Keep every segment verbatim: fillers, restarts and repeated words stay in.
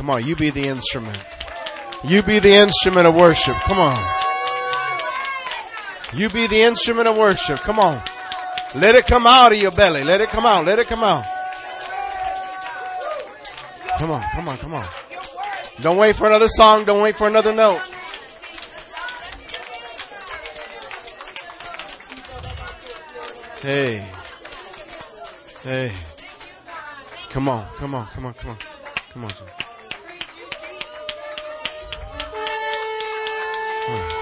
Come on, you be the instrument. You be the instrument of worship. Come on. You be the instrument of worship. Come on. Let it come out of your belly. Let it come out. Let it come out. Come on, come on, come on. Don't wait for another song. Don't wait for another note. Hey. Hey. Come on, come on, come on, come on. Come on, Jim. Come on.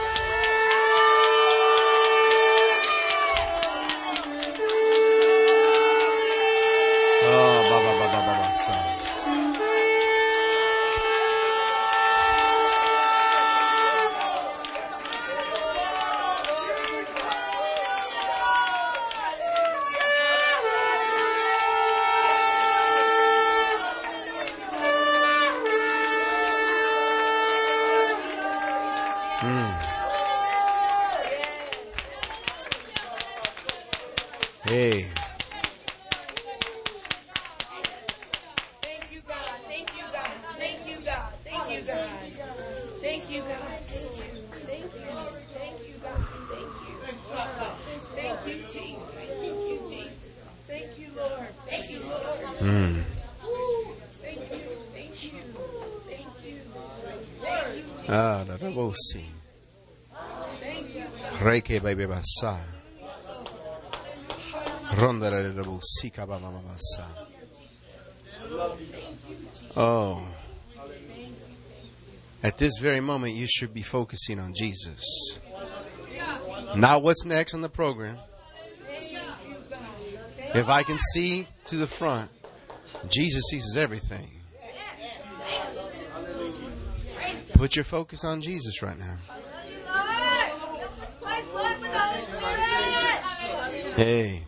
Oh, ba ba ba ba ba ba. Son. Hey. Thank you, God. Thank you, God. Thank you, God. Thank you, God. Thank you, God. Thank you. Thank you. Thank you, God. Thank you. Thank you, Jesus. Thank you, Jesus. Thank you, Lord. Thank you, Lord. Mm. Thank you. Thank you. Thank you. Thank you, Jesus. Ah, da da bo si. Thank you. Reike baby basa. Ronda da da bo si ka ba ma ma basa. Oh. At this very moment, you should be focusing on Jesus. Not what's next on the program. If I can see to the front, Jesus sees everything. Put your focus on Jesus right now. Hey.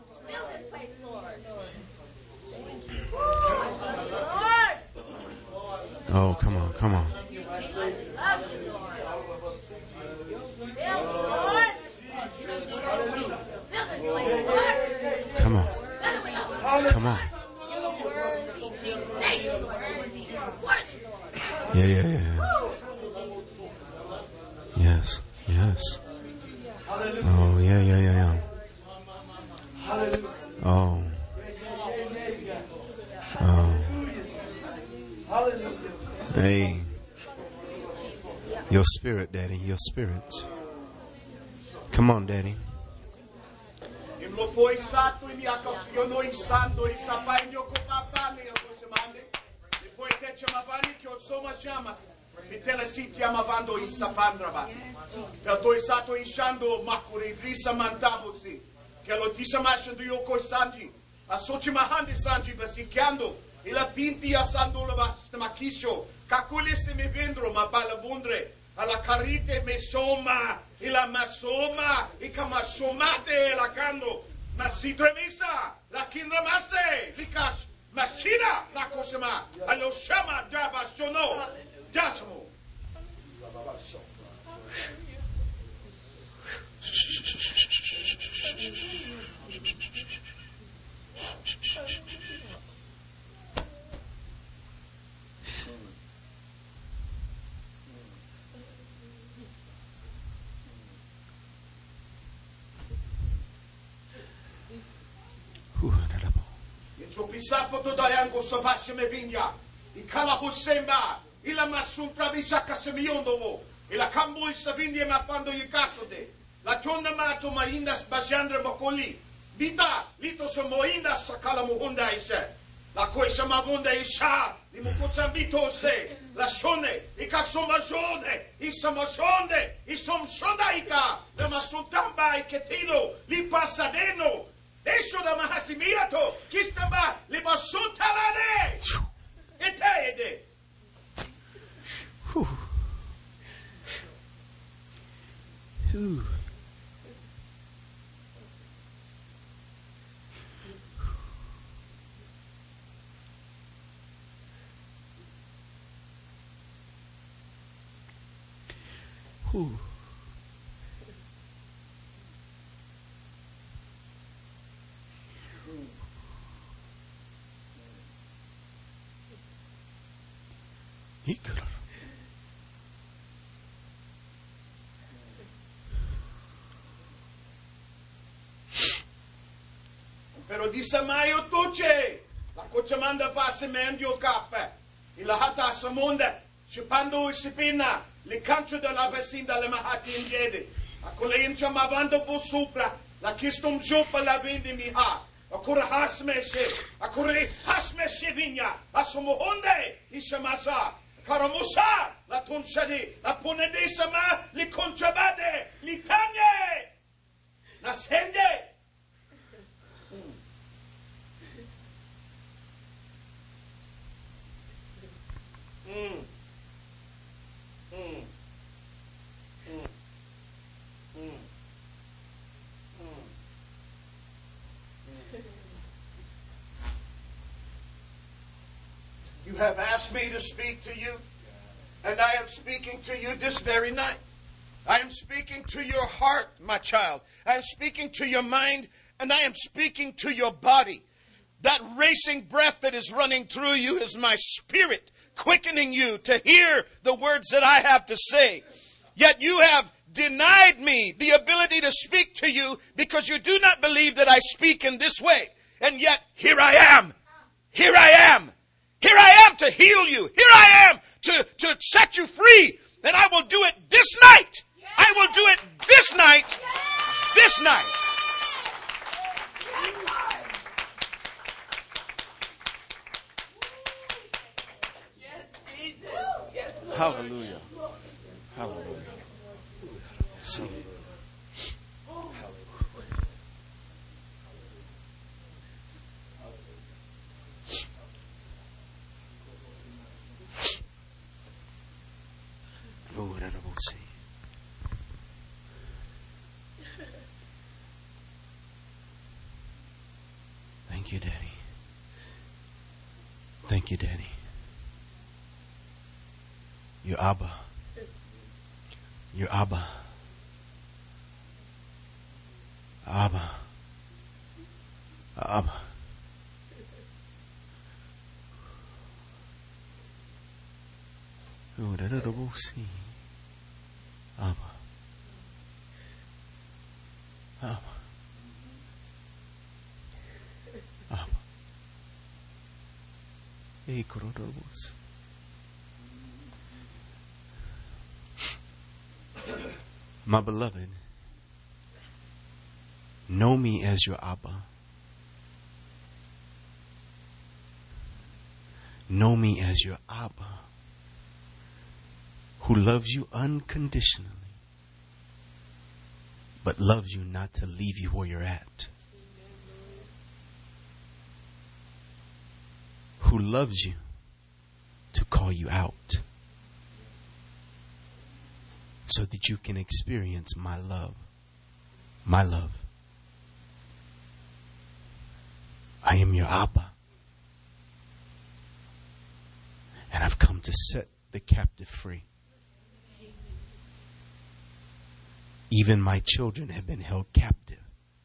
Oh, come on, come on. Come on. Come on. Yeah, yeah, yeah. Yes, yes. Oh, yeah, yeah, yeah, yeah. Oh. Oh. Hey. Your spirit, Daddy. Your spirit. Come on, Daddy. Mitele siti amavando in sapandraba. Per toi sato inshando makuri vrisa mantabusi. Che lo disamascio di yoko sanji. Associ mahandi sanji basikiando. E la pinti asando la basta makisho. Kakuliste me vendro ma balabundre. Alla carite me soma. E la masoma. E kamashomate la cando. Ma si tremisa. La kindra masse. Likas. Maschina. La kosema. Allo shama jabashono. Jasmo. Pisapo to dayango sovasce me vigna. I calapo semba. Il massun pravisa casemiondovo. E la cambo il savindi e mappando il casode. La cionda mato ma indas bajandre bocoli. Vita, lito somo indas sakala muhunda ise. La coisa mavonda isha. Li mucozambito se. La shone. I casomajone. I samashonde. I somshodaika. La masutamba i ketino. Li passadeno. Esho da mahasimiato. Kistamba. Li basutalane. Ete. Whew. Whew. Whew. Pero di sa mayo tuche. La kochamanda pa se mendio cape. Ilahata sa monda. Chupando isipina. Le cancio della vecinda le mahati in piedi. A colein chamavando po sopra. La kistum jopa la vindi miha. A kura hasmeshe. A kura hasmeshe vigna. A somohonde. Ishamasa. Karamusa. La tonchadi. La ponede sama. Li conchabade. Li tanye. La sende. Mm. Mm. Mm. Mm. Mm. You have asked me to speak to you, and I am speaking to you this very night. I am speaking to your heart, my child. I am speaking to your mind, and I am speaking to your body. That racing breath that is running through you is my spirit, quickening you to hear the words that I have to say. Yet you have denied me the ability to speak to you because you do not believe that I speak in this way. And yet, here I am. Here I am. Here I am to heal you. Here I am to, to set you free. And I will do it this night. I will do it this night. This night. Hallelujah. Hallelujah. Sing. Lord, I will see. Thank you, Daddy. Thank you, Daddy. Your Abba. Your Abba. Abba. Abba. Oh, da da da we'll see. Abba. Abba. Abba. Hey, Korodobos. My beloved, know me as your Abba. Know me as your Abba, who loves you unconditionally, but loves you not to leave you where you're at. Who loves you to call you out, so that you can experience my love. My love. I am your Abba. And I've come to set the captive free. Even my children have been held captive.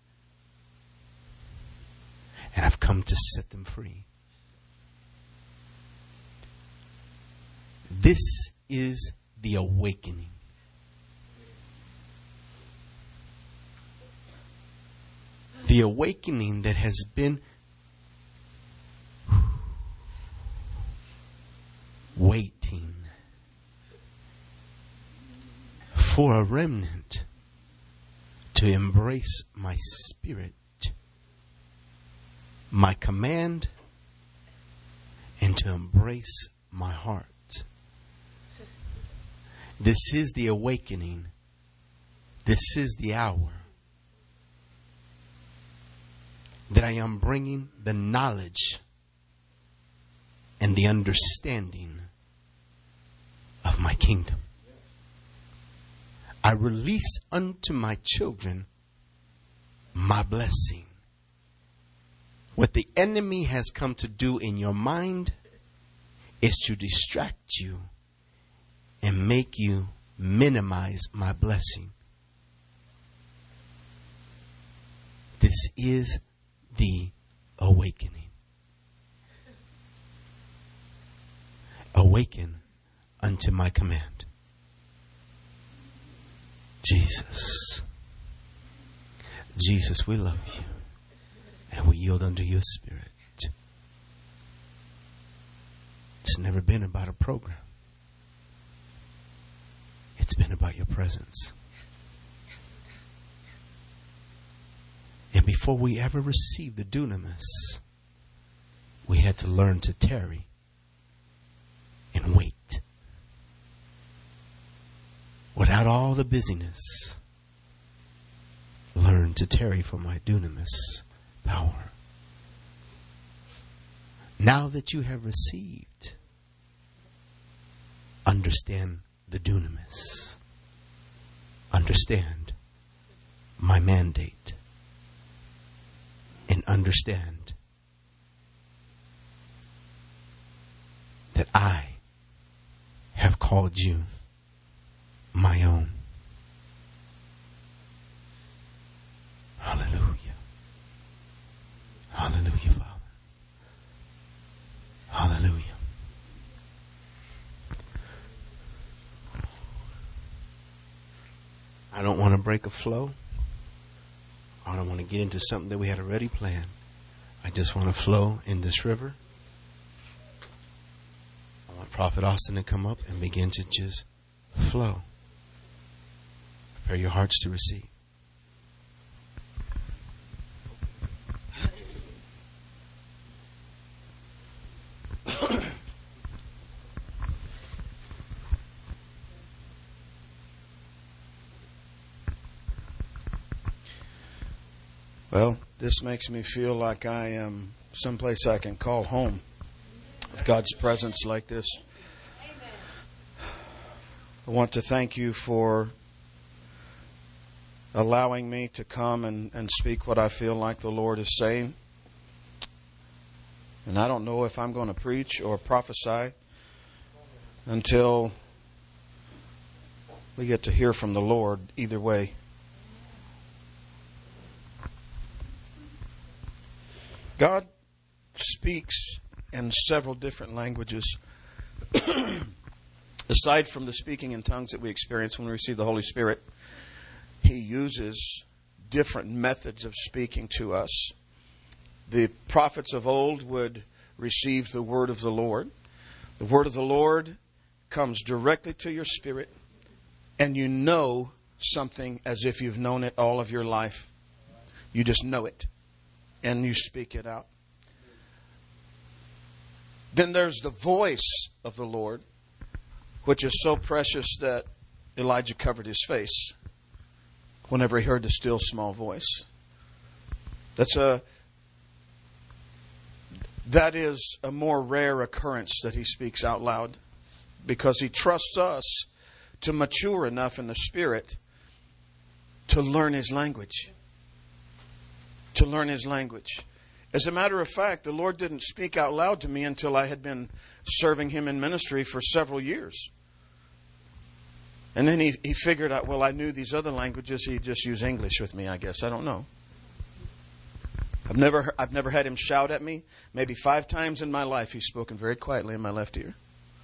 And I've come to set them free. This is the awakening. The awakening that has been waiting for a remnant to embrace my spirit, my command, and to embrace my heart. This is the awakening. This is the hour that I am bringing the knowledge and the understanding of my kingdom. I release unto my children my blessing. What the enemy has come to do in your mind is to distract you and make you minimize my blessing. This is the awakening. Awaken unto my command. Jesus. Jesus, we love you. And we yield unto your Spirit. It's never been about a program. It's been about your presence. And before we ever received the dunamis, we had to learn to tarry and wait. Without all the busyness, learn to tarry for my dunamis power. Now that you have received, understand the dunamis. Understand my mandate. And understand that I have called you my own. Hallelujah. Hallelujah, Father. Hallelujah. I don't want to break a flow. I don't want to get into something that we had already planned. I just want to flow in this river. I want Prophet Austin to come up and begin to just flow. Prepare your hearts to receive. Well, this makes me feel like I am someplace I can call home with God's presence like this. I want to thank you for allowing me to come and, and speak what I feel like the Lord is saying. And I don't know if I'm going to preach or prophesy until we get to hear from the Lord either way. God speaks in several different languages. Aside from the speaking in tongues that we experience when we receive the Holy Spirit, He uses different methods of speaking to us. The prophets of old would receive the word of the Lord. The word of the Lord comes directly to your spirit, and you know something as if you've known it all of your life. You just know it. And you speak it out. Then there's the voice of the Lord, which is so precious that Elijah covered his face whenever he heard the still small voice. That's a that is a more rare occurrence that he speaks out loud, because he trusts us to mature enough in the Spirit to learn his language. To learn his language. As a matter of fact, the Lord didn't speak out loud to me until I had been serving Him in ministry for several years. And then he, he figured out, well, I knew these other languages. He'd just use English with me, I guess. I don't know. I've never, I've never had Him shout at me. Maybe five times in my life He's spoken very quietly in my left ear.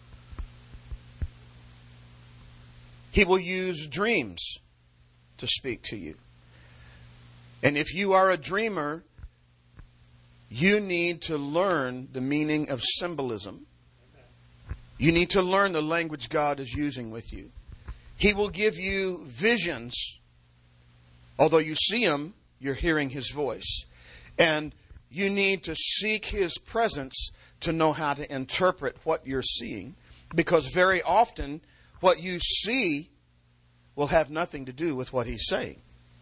He will use dreams to speak to you. And if you are a dreamer, you need to learn the meaning of symbolism. You need to learn the language God is using with you. He will give you visions. Although you see Him, you're hearing His voice. And you need to seek His presence to know how to interpret what you're seeing. Because very often, what you see will have nothing to do with what He's saying.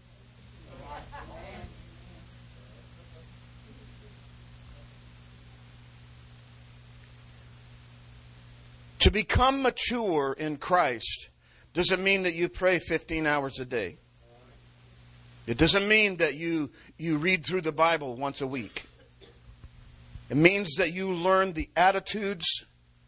To become mature in Christ doesn't mean that you pray fifteen hours a day. It doesn't mean that you, you read through the Bible once a week. It means that you learn the attitudes.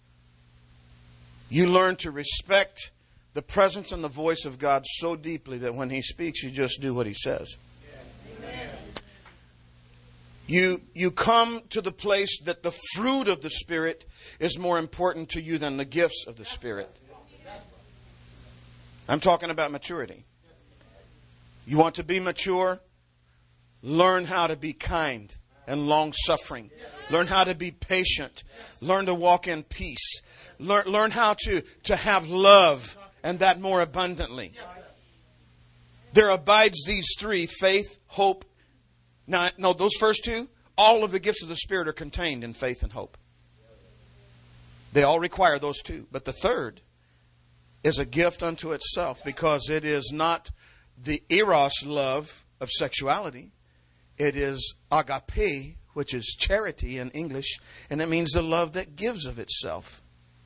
You learn to respect the presence and the voice of God so deeply that when He speaks, you just do what He says. Amen. You, you come to the place that the fruit of the Spirit is more important to you than the gifts of the Spirit. I'm talking about maturity. You want to be mature? Learn how to be kind and long-suffering. Learn how to be patient. Learn to walk in peace. Learn, learn how to, to have love, and that more abundantly. There abides these three: faith, hope. Now, no, those first two, all of the gifts of the Spirit are contained in faith and hope. They all require those two. But the third is a gift unto itself, because it is not the eros love of sexuality. It is agape, which is charity in English, and it means the love that gives of itself.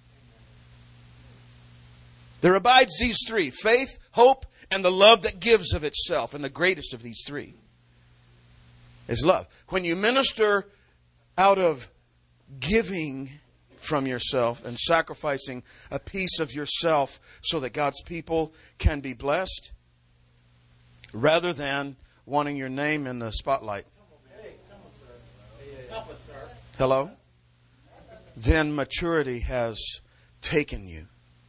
There abides these three: faith, hope, and the love that gives of itself. And the greatest of these three is love. When you minister out of giving from yourself and sacrificing a piece of yourself so that God's people can be blessed, rather than wanting your name in the spotlight. Hello? Then maturity has taken you.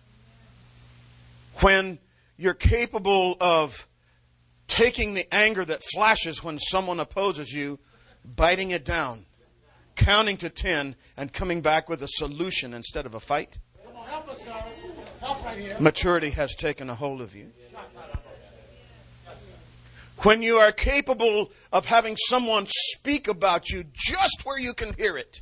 When you're capable of taking the anger that flashes when someone opposes you, biting it down, counting to ten, and coming back with a solution instead of a fight, maturity has taken a hold of you. When you are capable of having someone speak about you just where you can hear it,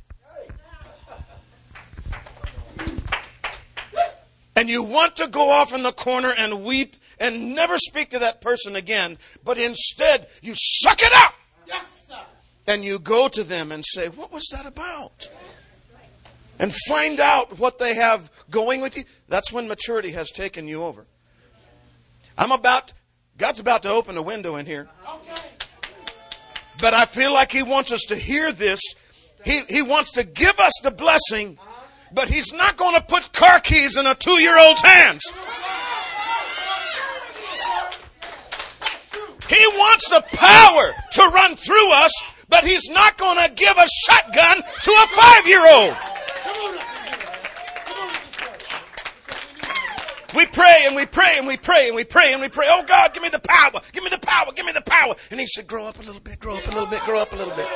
and you want to go off in the corner and weep and never speak to that person again, but instead you suck it up. Yes, sir. And you go to them and say, what was that about? And find out what they have going with you. That's when maturity has taken you over. I'm about, God's about to open a window in here. But I feel like He wants us to hear this. He, he wants to give us the blessing, but He's not going to put car keys in a two-year-old's hands. He wants the power to run through us, but He's not going to give a shotgun to a five-year-old. We pray and we pray and we pray and we pray and we pray. Oh God, give me the power. Give me the power. Give me the power. And He said, grow up a little bit, grow up a little bit, grow up a little bit.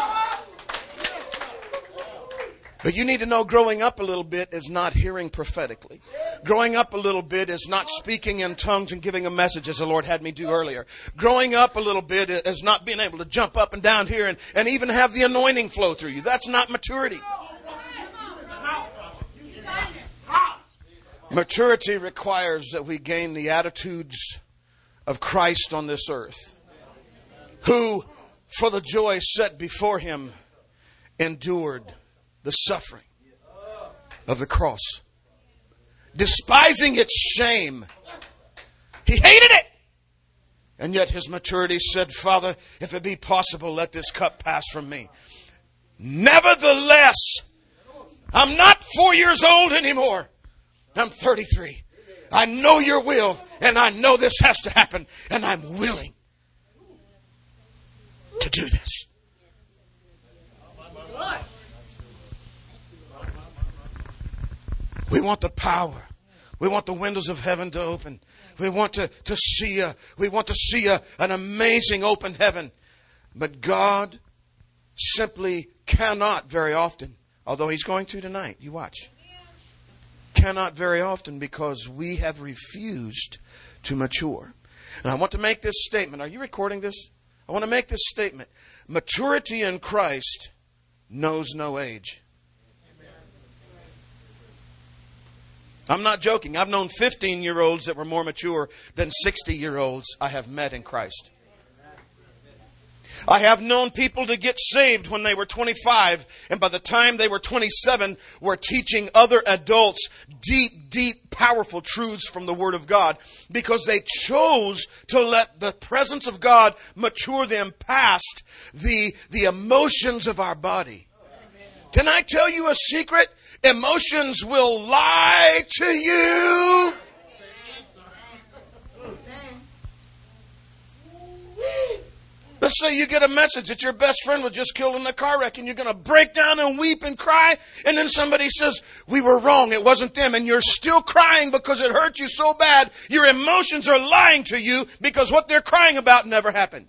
But you need to know, growing up a little bit is not hearing prophetically. Growing up a little bit is not speaking in tongues and giving a message as the Lord had me do earlier. Growing up a little bit is not being able to jump up and down here and, and even have the anointing flow through you. That's not maturity. Maturity requires that we gain the attitudes of Christ on this earth, who, for the joy set before Him, endured the suffering of the cross, despising its shame. He hated it. And yet His maturity said, Father, if it be possible, let this cup pass from me. Nevertheless, I'm not four years old anymore. I'm thirty-three. I know your will, and I know this has to happen, and I'm willing to do this. We want the power. We want the windows of heaven to open. We want to, to see a, we want to see a, an amazing open heaven. But God simply cannot very often, although He's going to tonight, you watch, cannot very often, because we have refused to mature. And I want to make this statement. Are you recording this? I want to make this statement. Maturity in Christ knows no age. I'm not joking. I've known fifteen-year-olds that were more mature than sixty-year-olds I have met in Christ. I have known people to get saved when they were twenty-five, and by the time they were twenty-seven, were teaching other adults deep, deep, powerful truths from the Word of God, because they chose to let the presence of God mature them past the, the emotions of our body. Can I tell you a secret? Emotions will lie to you. The say you get a message that your best friend was just killed in a car wreck and you're going to break down and weep and cry. And then somebody says, we were wrong. It wasn't them. And you're still crying because it hurt you so bad. Your emotions are lying to you because what they're crying about never happened.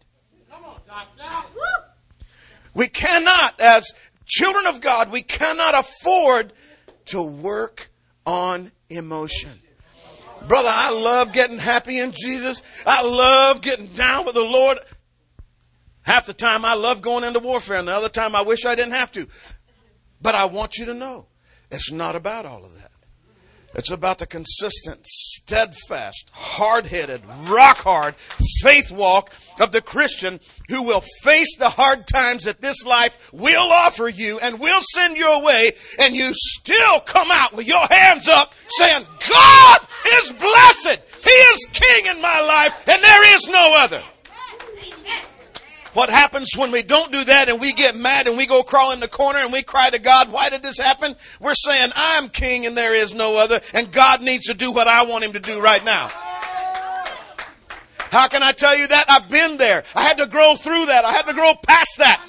We cannot, as children of God, we cannot afford to work on emotion. Brother, I love getting happy in Jesus. I love getting down with the Lord. Half the time I love going into warfare, and the other time I wish I didn't have to. But I want you to know, it's not about all of that. It's about the consistent, steadfast, hard-headed, rock-hard faith walk of the Christian who will face the hard times that this life will offer you and will send you away, and you still come out with your hands up saying, God is blessed. He is King in my life, and there is no other. What happens when we don't do that and we get mad and we go crawl in the corner and we cry to God, why did this happen? We're saying, I'm king and there is no other, and God needs to do what I want him to do right now. How can I tell you that? I've been there. I had to grow through that. I had to grow past that.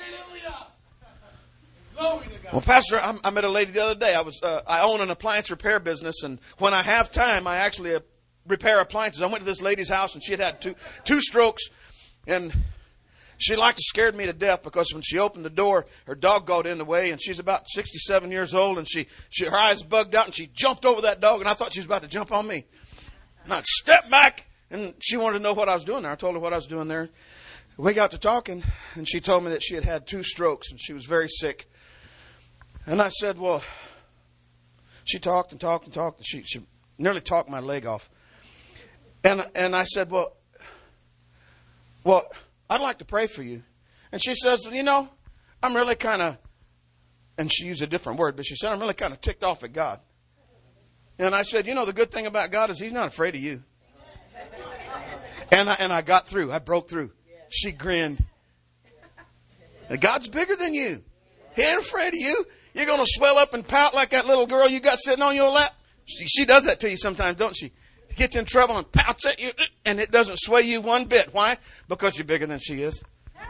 Well, Pastor, I'm, I met a lady the other day. I was uh, I own an appliance repair business, and when I have time, I actually uh, repair appliances. I went to this lady's house, and she had had two, two strokes, and she like scared me to death because when she opened the door, her dog got in the way, and she's about sixty-seven years old, and she, she her eyes bugged out, and she jumped over that dog, and I thought she was about to jump on me. And I stepped back, and she wanted to know what I was doing there. I told her what I was doing there. We got to talking, and she told me that she had had two strokes, and she was very sick. And I said, well, she talked and talked and talked, and she, she nearly talked my leg off. And and I said, well, well, I'd like to pray for you. And she says, you know, I'm really kind of, and she used a different word, but she said, I'm really kind of ticked off at God. And I said, you know, the good thing about God is he's not afraid of you. And I, and I got through. I broke through. She grinned. And God's bigger than you. He ain't afraid of you. You're going to swell up and pout like that little girl you got sitting on your lap. She, she does that to you sometimes, don't she? Gets in trouble and pouts at you, and it doesn't sway you one bit. Why? Because you're bigger than she is.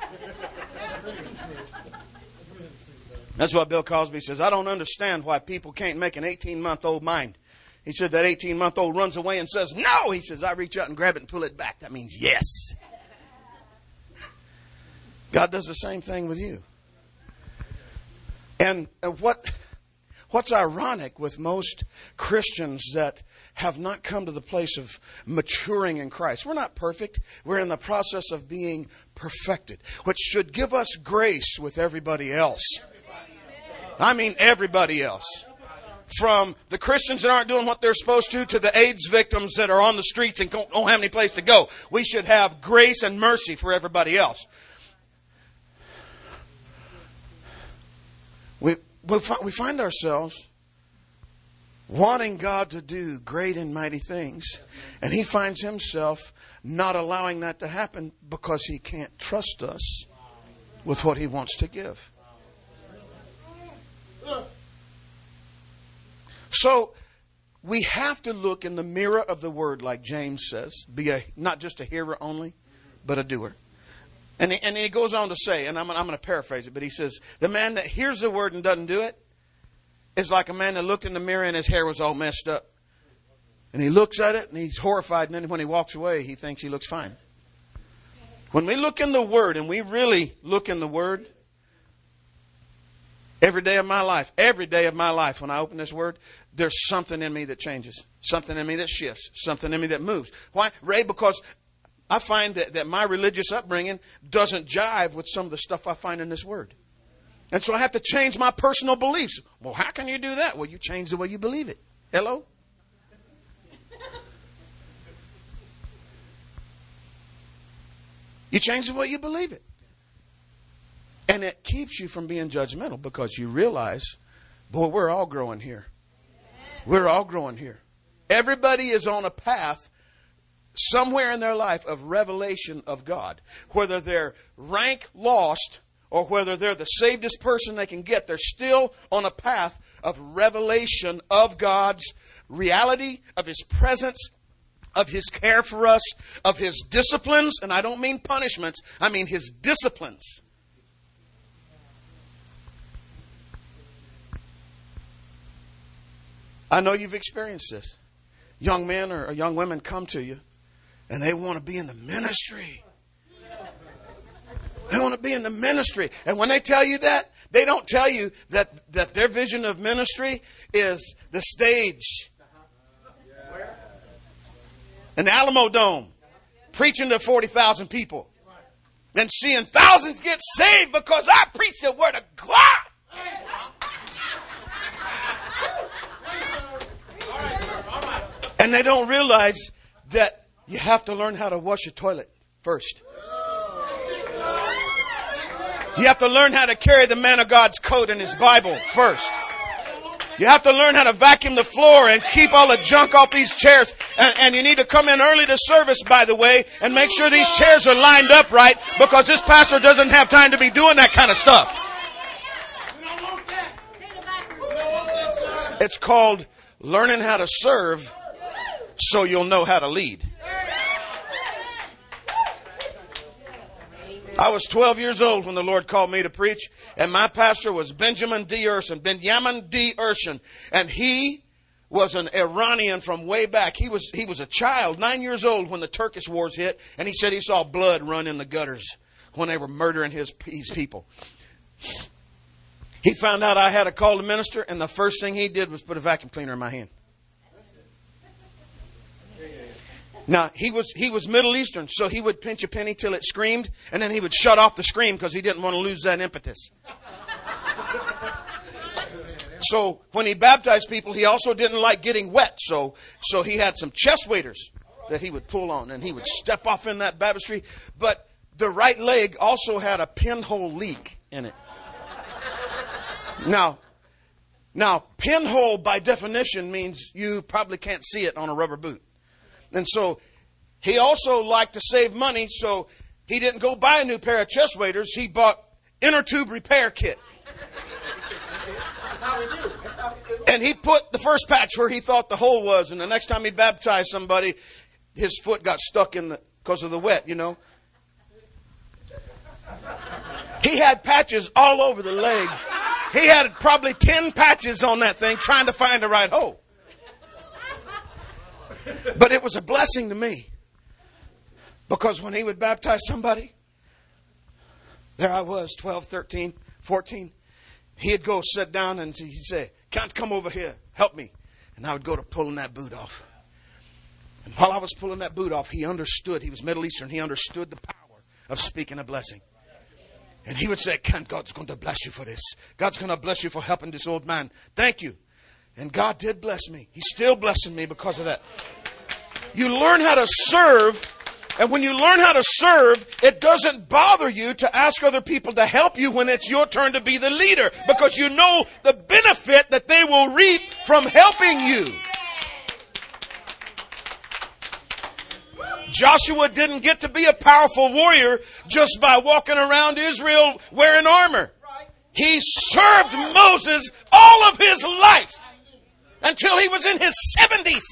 That's why Bill Cosby says, I don't understand why people can't make an eighteen-month-old mind. He said that eighteen-month-old runs away and says, no. He says, I reach out and grab it and pull it back. That means yes. God does the same thing with you. And what what's ironic with most Christians that have not come to the place of maturing in Christ. We're not perfect. We're in the process of being perfected, which should give us grace with everybody else. I mean everybody else. From the Christians that aren't doing what they're supposed to to the AIDS victims that are on the streets and don't have any place to go. We should have grace and mercy for everybody else. We, we find ourselves wanting God to do great and mighty things. And he finds himself not allowing that to happen because he can't trust us with what he wants to give. So we have to look in the mirror of the word, like James says. Be a, not just a hearer only, but a doer. And he, and he goes on to say, and I'm, I'm going to paraphrase it, but he says, the man that hears the word and doesn't do it is like a man that looked in the mirror and his hair was all messed up. And he looks at it and he's horrified, and then when he walks away, he thinks he looks fine. When we look in the Word, and we really look in the Word, every day of my life, every day of my life, when I open this Word, there's something in me that changes. Something in me that shifts. Something in me that moves. Why? Ray, because I find that, that my religious upbringing doesn't jive with some of the stuff I find in this Word. And so I have to change my personal beliefs. Well, how can you do that? Well, you change the way you believe it. Hello? You change the way you believe it. And it keeps you from being judgmental because you realize, boy, we're all growing here. We're all growing here. Everybody is on a path somewhere in their life of revelation of God. Whether they're rank lost or whether they're the savedest person they can get, they're still on a path of revelation of God's reality, of His presence, of His care for us, of His disciplines. And I don't mean punishments. I mean His disciplines. I know you've experienced this. Young men or young women come to you and they want to be in the ministry. They want to be in the ministry. And when they tell you that, they don't tell you that, that their vision of ministry is the stage. An Alamo Dome. Preaching to forty thousand people. And seeing thousands get saved because I preach the Word of God. And they don't realize that you have to learn how to wash your toilet first. You have to learn how to carry the man of God's coat and his Bible first. You have to learn how to vacuum the floor and keep all the junk off these chairs. And, and you need to come in early to service, by the way, and make sure these chairs are lined up right, because this pastor doesn't have time to be doing that kind of stuff. It's called learning how to serve so you'll know how to lead. I was twelve years old when the Lord called me to preach, and my pastor was Benjamin D. Urshan, Benjamin D. Urshan, and he was an Iranian from way back. He was he was a child, nine years old, when the Turkish wars hit, and he said he saw blood run in the gutters when they were murdering his, his people. He found out I had a call to minister, and the first thing he did was put a vacuum cleaner in my hand. Now, he was he was Middle Eastern, so he would pinch a penny till it screamed, and then he would shut off the scream because he didn't want to lose that impetus. So when he baptized people, he also didn't like getting wet, so so he had some chest waders that he would pull on, and he would step off in that baptistry. But the right leg also had a pinhole leak in it. Now, now pinhole by definition means you probably can't see it on a rubber boot. And so he also liked to save money, so he didn't go buy a new pair of chest waders. He bought inner tube repair kit. That's how we do. That's how we do. And he put the first patch where he thought the hole was, and the next time he baptized somebody, his foot got stuck in the because of the wet, you know. He had patches all over the leg. He had probably ten patches on that thing trying to find the right hole. But it was a blessing to me, because when he would baptize somebody, there I was, twelve, thirteen, fourteen. He'd go sit down and he'd say, "Can't come over here, help me." And I would go to pulling that boot off. And while I was pulling that boot off, he understood. He was Middle Eastern. He understood the power of speaking a blessing. And he would say, "Ken, God's going to bless you for this. God's going to bless you for helping this old man. Thank you." And God did bless me. He's still blessing me because of that. You learn how to serve, and when you learn how to serve, it doesn't bother you to ask other people to help you when it's your turn to be the leader, because you know the benefit that they will reap from helping you. Joshua didn't get to be a powerful warrior just by walking around Israel wearing armor. He served Moses all of his life until he was in his seventies.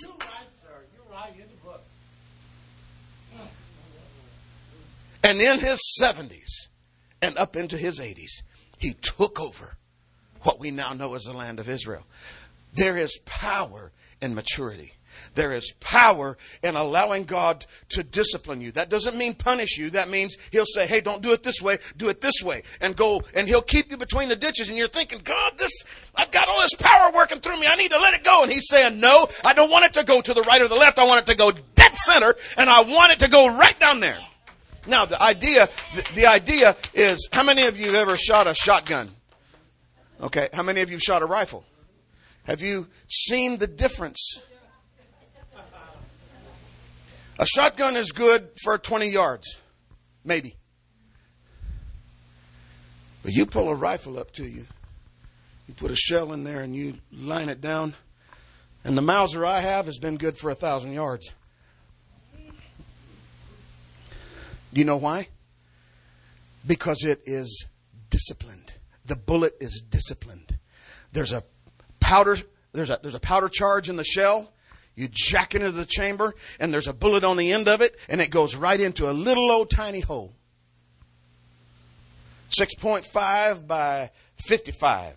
And in his seventies and up into his eighties, he took over what we now know as the land of Israel. There is power in maturity. There is power in allowing God to discipline you. That doesn't mean punish you. That means He'll say, "Hey, don't do it this way, do it this way." And go, and He'll keep you between the ditches, and you're thinking, "God, this, I've got all this power working through me. I need to let it go." And He's saying, "No, I don't want it to go to the right or the left. I want it to go dead center, and I want it to go right down there." Now, the idea, the, the idea is, how many of you have ever shot a shotgun? Okay, how many of you have shot a rifle? Have you seen the difference? A shotgun is good for twenty yards, maybe. But you pull a rifle up to you, you put a shell in there and you line it down, and the Mauser I have has been good for a thousand yards. Do you know why? Because it is disciplined. The bullet is disciplined. There's a powder, there's a there's a powder charge in the shell. You jack into the chamber, and there's a bullet on the end of it, and it goes right into a little old tiny hole. six point five by fifty-five.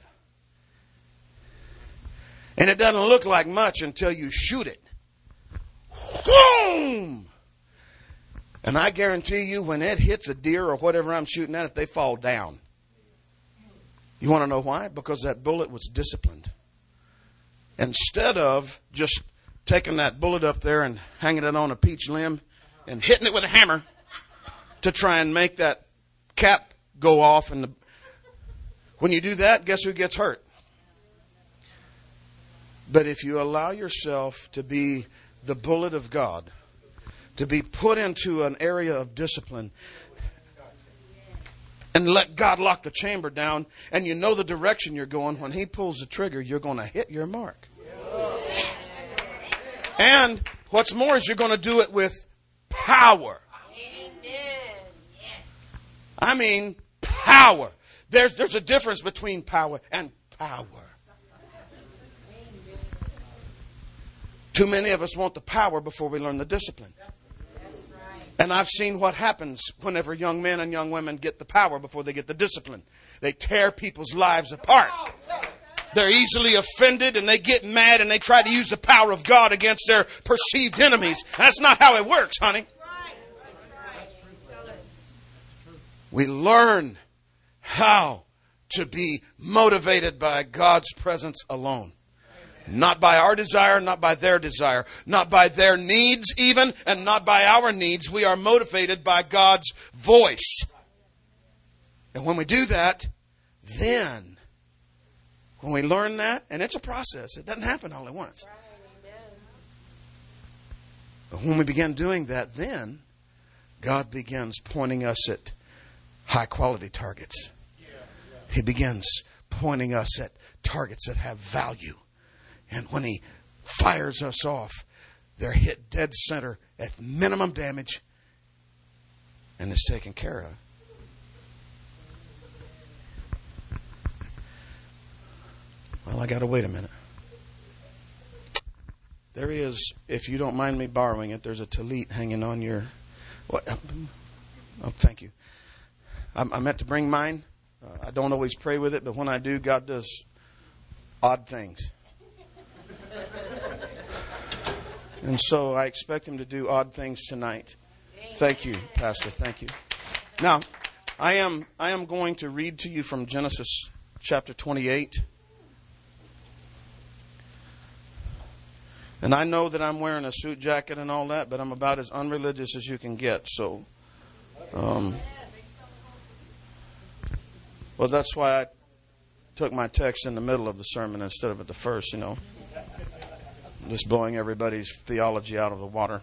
And it doesn't look like much until you shoot it. Boom! And I guarantee you, when it hits a deer or whatever I'm shooting at, if they fall down. You want to know why? Because that bullet was disciplined. Instead of just taking that bullet up there and hanging it on a peach limb and hitting it with a hammer to try and make that cap go off. And the, when you do that, guess who gets hurt? But if you allow yourself to be the bullet of God, to be put into an area of discipline, and let God lock the chamber down, and you know the direction you're going, when He pulls the trigger, you're going to hit your mark. And what's more is you're going to do it with power. I mean power. There's, there's a difference between power and power. Too many of us want the power before we learn the discipline. And I've seen what happens whenever young men and young women get the power before they get the discipline. They tear people's lives apart. They're easily offended and they get mad and they try to use the power of God against their perceived enemies. That's not how it works, honey. We learn how to be motivated by God's presence alone. Not by our desire, not by their desire, not by their needs even, and not by our needs. We are motivated by God's voice. And when we do that, then, when we learn that, and it's a process, it doesn't happen all at once. But when we begin doing that, then God begins pointing us at high quality targets. He begins pointing us at targets that have value. And when He fires us off, they're hit dead center at minimum damage, and it's taken care of. Well, I got to wait a minute. There is, if you don't mind me borrowing it, there's a tallit hanging on your... What? Oh, thank you. I, I meant to bring mine. Uh, I don't always pray with it, but when I do, God does odd things. And so I expect Him to do odd things tonight. Thank you, Pastor. Thank you. Now, I am I am going to read to you from Genesis chapter twenty-eight. And I know that I'm wearing a suit jacket and all that, but I'm about as unreligious as you can get. So, um, well, that's why I took my text in the middle of the sermon instead of at the first, you know. Just blowing everybody's theology out of the water.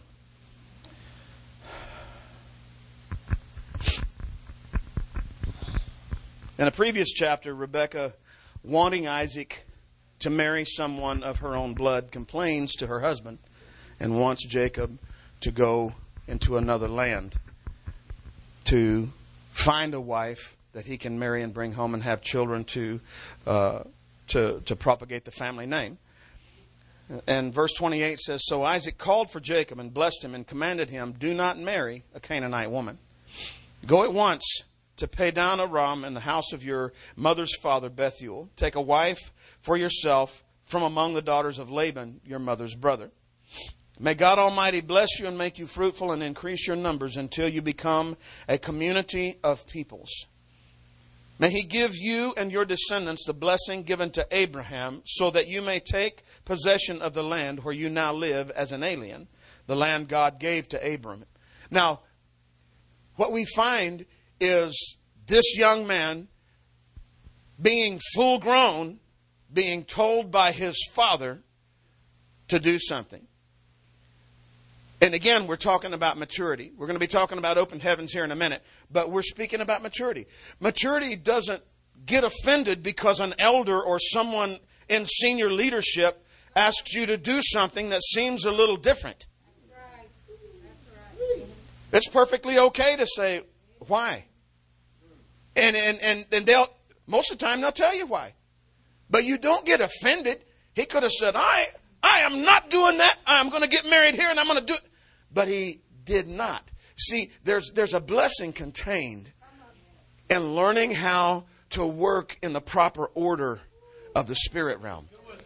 In a previous chapter, Rebekah, wanting Isaac to marry someone of her own blood, complains to her husband and wants Jacob to go into another land to find a wife that he can marry and bring home and have children to uh, to, to propagate the family name. And verse twenty-eight says, So Isaac called for Jacob and blessed him and commanded him, Do not marry a Canaanite woman. Go at once to Padan Aram in the house of your mother's father Bethuel. Take a wife for yourself from among the daughters of Laban, your mother's brother. May God Almighty bless you and make you fruitful and increase your numbers until you become a community of peoples. May He give you and your descendants the blessing given to Abraham, so that you may take possession of the land where you now live as an alien, the land God gave to Abram. Now, what we find is this young man, being full grown, being told by his father to do something. And again, we're talking about maturity. We're going to be talking about open heavens here in a minute. But we're speaking about maturity. Maturity doesn't get offended because an elder or someone in senior leadership asks you to do something that seems a little different. It's perfectly okay to say, why? And, and, and, and they'll, most of the time they'll tell you why. But you don't get offended. He could have said, I, I am not doing that. I'm going to get married here and I'm going to do it. But he did not. See, there's, there's a blessing contained in learning how to work in the proper order of the spirit realm.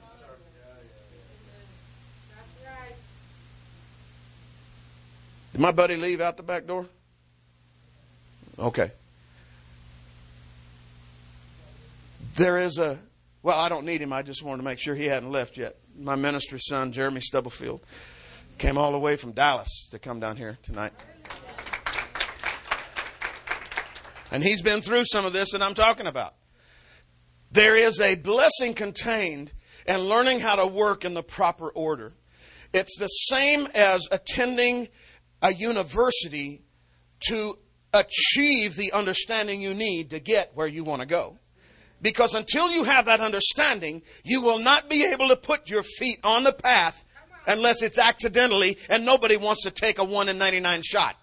Did my buddy leave out the back door? Okay. There is a, well, I don't need him. I just wanted to make sure he hadn't left yet. My ministry son, Jeremy Stubblefield, came all the way from Dallas to come down here tonight. And he's been through some of this that I'm talking about. There is a blessing contained in learning how to work in the proper order. It's the same as attending a university to achieve the understanding you need to get where you want to go. Because until you have that understanding, you will not be able to put your feet on the path unless it's accidentally, and nobody wants to take a one in ninety-nine shot.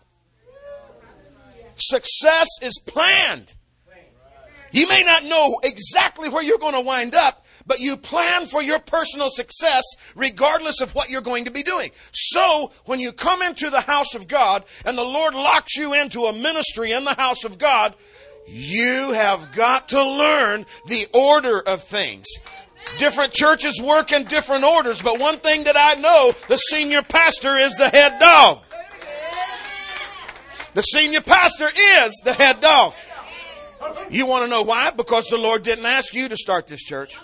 Success is planned. You may not know exactly where you're going to wind up, but you plan for your personal success regardless of what you're going to be doing. So, when you come into the house of God and the Lord locks you into a ministry in the house of God, you have got to learn the order of things. Different churches work in different orders, but one thing that I know, the senior pastor is the head dog. The senior pastor is the head dog. You want to know why? Because the Lord didn't ask you to start this church.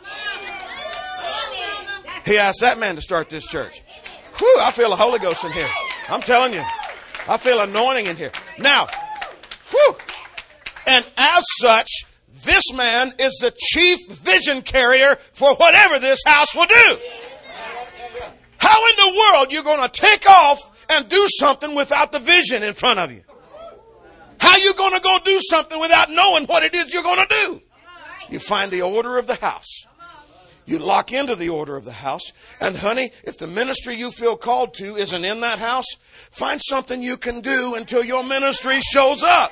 He asked that man to start this church. Whew, I feel the Holy Ghost in here. I'm telling you. I feel anointing in here. Now, whew, and as such, this man is the chief vision carrier for whatever this house will do. How in the world are you going to take off and do something without the vision in front of you? How are you going to go do something without knowing what it is you're going to do? You find the order of the house. You lock into the order of the house. And honey, if the ministry you feel called to isn't in that house, find something you can do until your ministry shows up.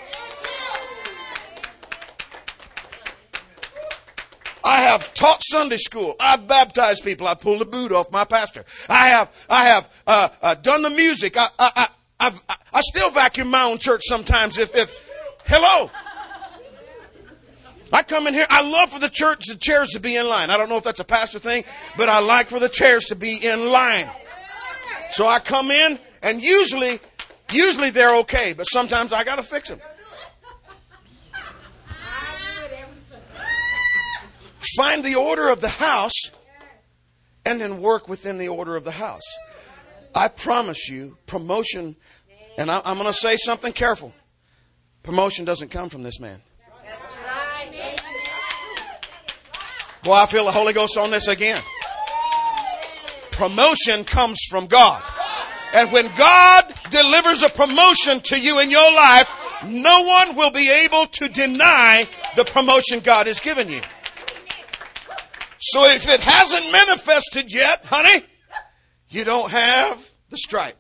I have taught Sunday school. I've baptized people. I pulled the boot off my pastor. I have, I have uh, uh, done the music. I, I, I, I've, I still vacuum my own church sometimes. If, if, hello, I come in here. I love for the church, the chairs to be in line. I don't know if that's a pastor thing, but I like for the chairs to be in line. So I come in, and usually, usually they're okay, but sometimes I got to fix them. Find the order of the house and then work within the order of the house. I promise you, promotion, and I, I'm going to say something careful. Promotion doesn't come from this man. Boy, I feel the Holy Ghost on this again. Promotion comes from God. And when God delivers a promotion to you in your life, no one will be able to deny the promotion God has given you. So if it hasn't manifested yet, honey, you don't have the stripe.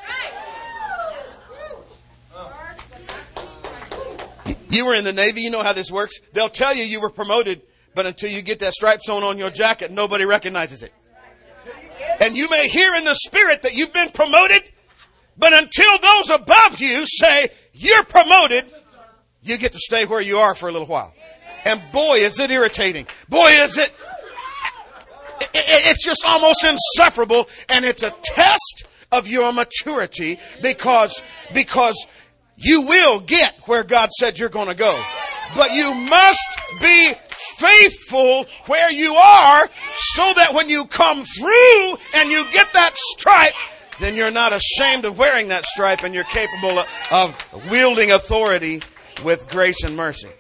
You were in the Navy. You know how this works. They'll tell you you were promoted, but until you get that stripe sewn on your jacket, nobody recognizes it. And you may hear in the spirit that you've been promoted, but until those above you say you're promoted, you get to stay where you are for a little while. And boy, is it irritating. Boy, is it... It's just almost insufferable, and it's a test of your maturity because, because you will get where God said you're going to go. But you must be faithful where you are so that when you come through and you get that stripe, then you're not ashamed of wearing that stripe and you're capable of, of wielding authority with grace and mercy.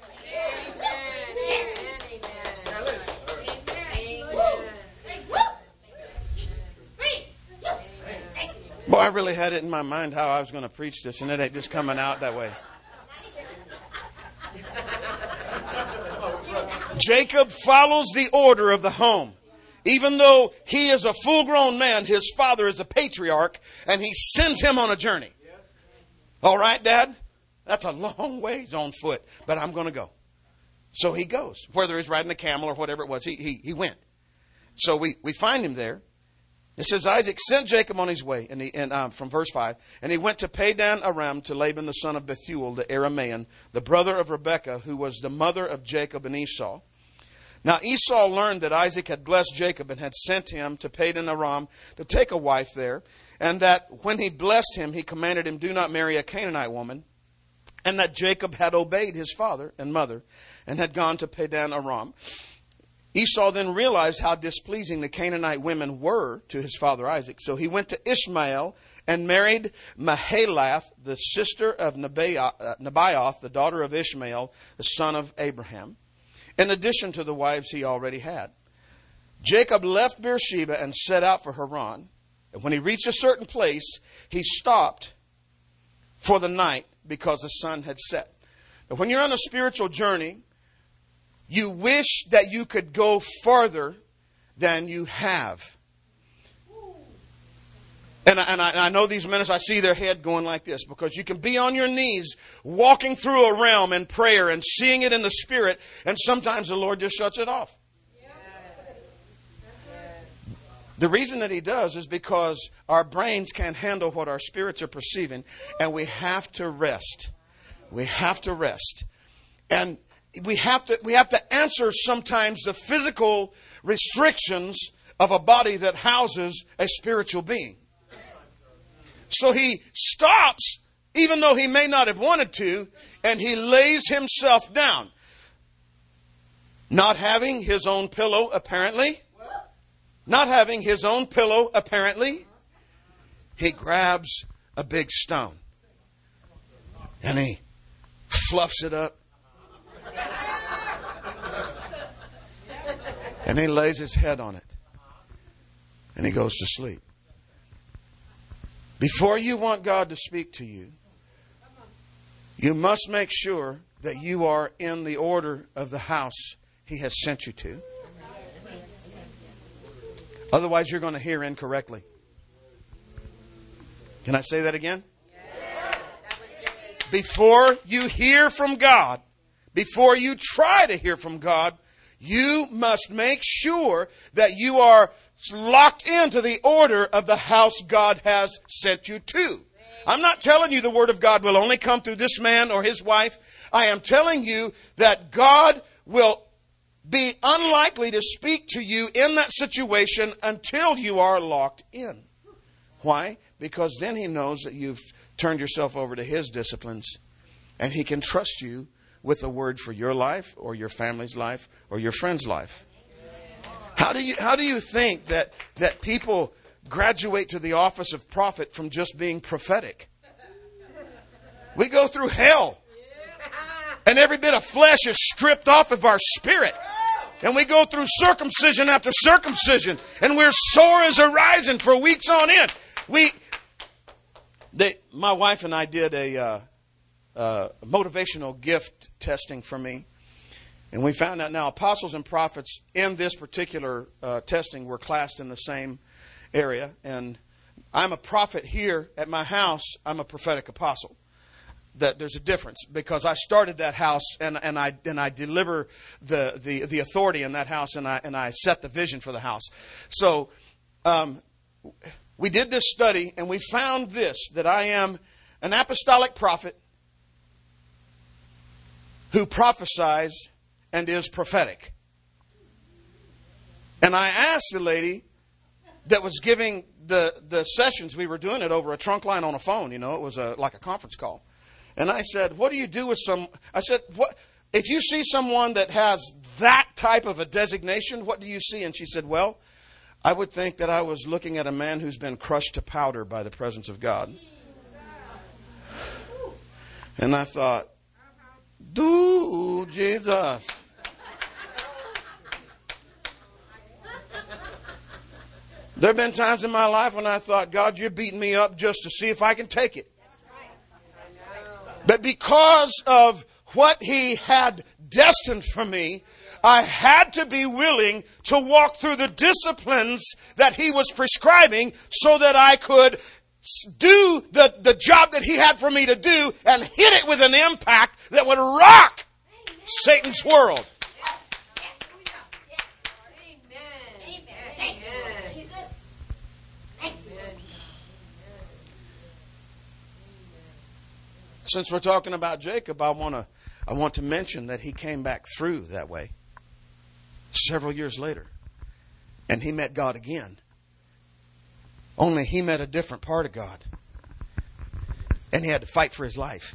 Boy, I really had it in my mind how I was going to preach this, and it ain't just coming out that way. Jacob follows the order of the home. Even though he is a full-grown man, his father is a patriarch, and he sends him on a journey. All right, Dad? That's a long ways on foot, but I'm going to go. So he goes. Whether he's riding a camel or whatever it was, he, he, he went. So we, we find him there. It says Isaac sent Jacob on his way, and, he, and um, from verse five, and he went to Padan Aram to Laban the son of Bethuel, the Aramean, the brother of Rebekah, who was the mother of Jacob and Esau. Now Esau learned that Isaac had blessed Jacob and had sent him to Padan Aram to take a wife there, and that when he blessed him, he commanded him, do not marry a Canaanite woman, and that Jacob had obeyed his father and mother and had gone to Padan Aram. Esau then realized how displeasing the Canaanite women were to his father Isaac. So he went to Ishmael and married Mahalath, the sister of Nebaioth, the daughter of Ishmael, the son of Abraham, in addition to the wives he already had. Jacob left Beersheba and set out for Haran. And when he reached a certain place, he stopped for the night because the sun had set. Now, when you're on a spiritual journey, you wish that you could go farther than you have. And I, and I, and I know these ministers, I see their head going like this, because you can be on your knees walking through a realm in prayer and seeing it in the Spirit, and sometimes the Lord just shuts it off. The reason that He does is because our brains can't handle what our spirits are perceiving, and we have to rest. We have to rest. And we have to we have to answer sometimes the physical restrictions of a body that houses a spiritual being. So he stops, even though he may not have wanted to, and he lays himself down. Not having his own pillow, apparently. Not having his own pillow, apparently. He grabs a big stone. And he fluffs it up. And he lays his head on it. And he goes to sleep. Before you want God to speak to you, you must make sure that you are in the order of the house He has sent you to. Otherwise, you're going to hear incorrectly. Can I say that again? Before you hear from God, before you try to hear from God, you must make sure that you are locked into the order of the house God has sent you to. I'm not telling you the Word of God will only come through this man or his wife. I am telling you that God will be unlikely to speak to you in that situation until you are locked in. Why? Because then He knows that you've turned yourself over to His disciplines, and He can trust you with a word for your life or your family's life or your friend's life. How do you how do you think that, that people graduate to the office of prophet from just being prophetic? We go through hell. And every bit of flesh is stripped off of our spirit. And we go through circumcision after circumcision. And we're sore as a rising for weeks on end. We, they, my wife and I did a uh, uh, motivational gift testing for me. And we found out now apostles and prophets in this particular uh, testing were classed in the same area. And I'm a prophet here at my house. I'm a prophetic apostle. That there's a difference, because I started that house and, and I and I deliver the, the, the authority in that house, and I and I set the vision for the house. So um, we did this study, and we found this, that I am an apostolic prophet who prophesies and is prophetic. And I asked the lady that was giving the, the sessions, we were doing it over a trunk line on a phone, you know, it was a, like a conference call. And I said, what do you do with some, I said, what, if you see someone that has that type of a designation, what do you see? And she said, well, I would think that I was looking at a man who's been crushed to powder by the presence of God. And I thought, do Jesus. There have been times in my life when I thought, God, you're beating me up just to see if I can take it. But because of what He had destined for me, I had to be willing to walk through the disciplines that He was prescribing so that I could do the, the job that He had for me to do and hit it with an impact that would rock Satan's world. Since we're talking about Jacob, I want to I want to mention that he came back through that way several years later. And he met God again. Only he met a different part of God. And he had to fight for his life.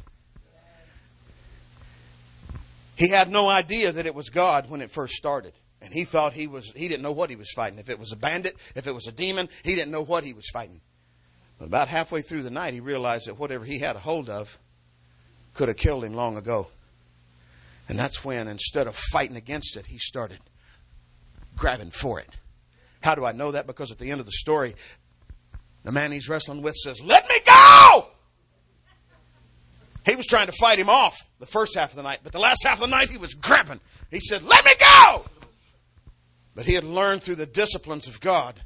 He had no idea that it was God when it first started. And he thought he was, he didn't know what he was fighting. If it was a bandit, if it was a demon, he didn't know what he was fighting. But about halfway through the night, he realized that whatever he had a hold of could have killed him long ago. And that's when, instead of fighting against it, he started grabbing for it. How do I know that? Because at the end of the story, the man he's wrestling with says, "Let me go!" He was trying to fight him off the first half of the night, but the last half of the night he was grabbing. He said, "Let me go!" But he had learned through the disciplines of God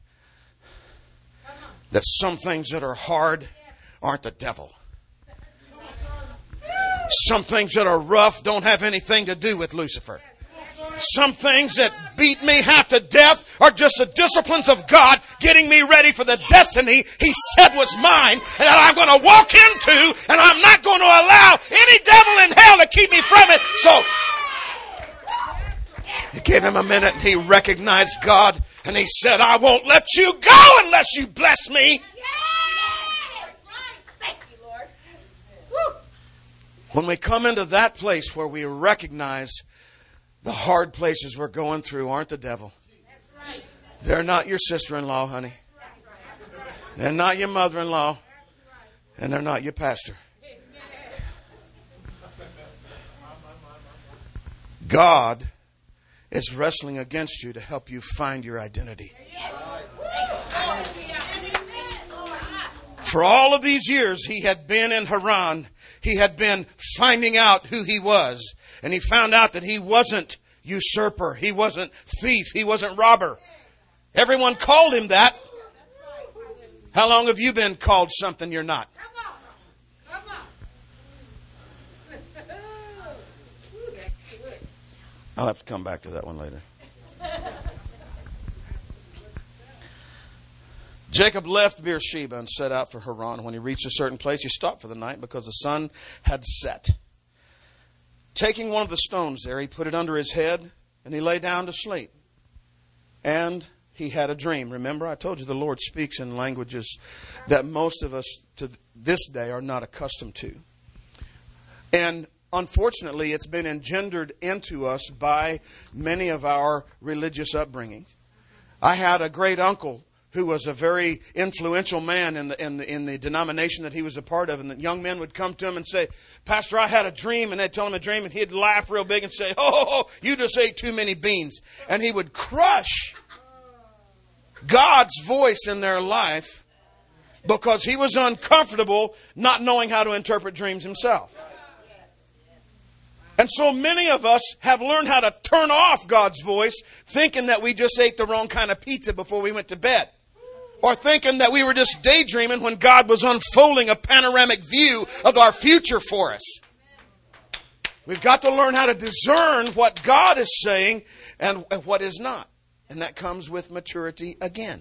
that some things that are hard aren't the devil. Some things that are rough don't have anything to do with Lucifer. Some things that beat me half to death are just the disciplines of God getting me ready for the destiny He said was mine and that I'm going to walk into, and I'm not going to allow any devil in hell to keep me from it. So he gave him a minute and he recognized God and he said, "I won't let you go unless you bless me." When we come into that place where we recognize the hard places we're going through aren't the devil. They're not your sister-in-law, honey. They're not your mother-in-law. And they're not your pastor. God is wrestling against you to help you find your identity. For all of these years he had been in Haran, he had been finding out who he was. And he found out that he wasn't usurper. He wasn't thief. He wasn't robber. Everyone called him that. How long have you been called something you're not? I'll have to come back to that one later. Jacob left Beersheba and set out for Haran. When he reached a certain place, he stopped for the night because the sun had set. Taking one of the stones there, he put it under his head and he lay down to sleep. And he had a dream. Remember, I told you the Lord speaks in languages that most of us to this day are not accustomed to. And unfortunately, it's been engendered into us by many of our religious upbringings. I had a great uncle who was a very influential man in the, in the in the denomination that he was a part of. And the young men would come to him and say, "Pastor, I had a dream." And they'd tell him a dream, and he'd laugh real big and say, "Oh, oh, oh, you just ate too many beans." And he would crush God's voice in their life because he was uncomfortable not knowing how to interpret dreams himself. And so many of us have learned how to turn off God's voice, thinking that we just ate the wrong kind of pizza before we went to bed. Or thinking that we were just daydreaming when God was unfolding a panoramic view of our future for us. We've got to learn how to discern what God is saying and what is not. And that comes with maturity again.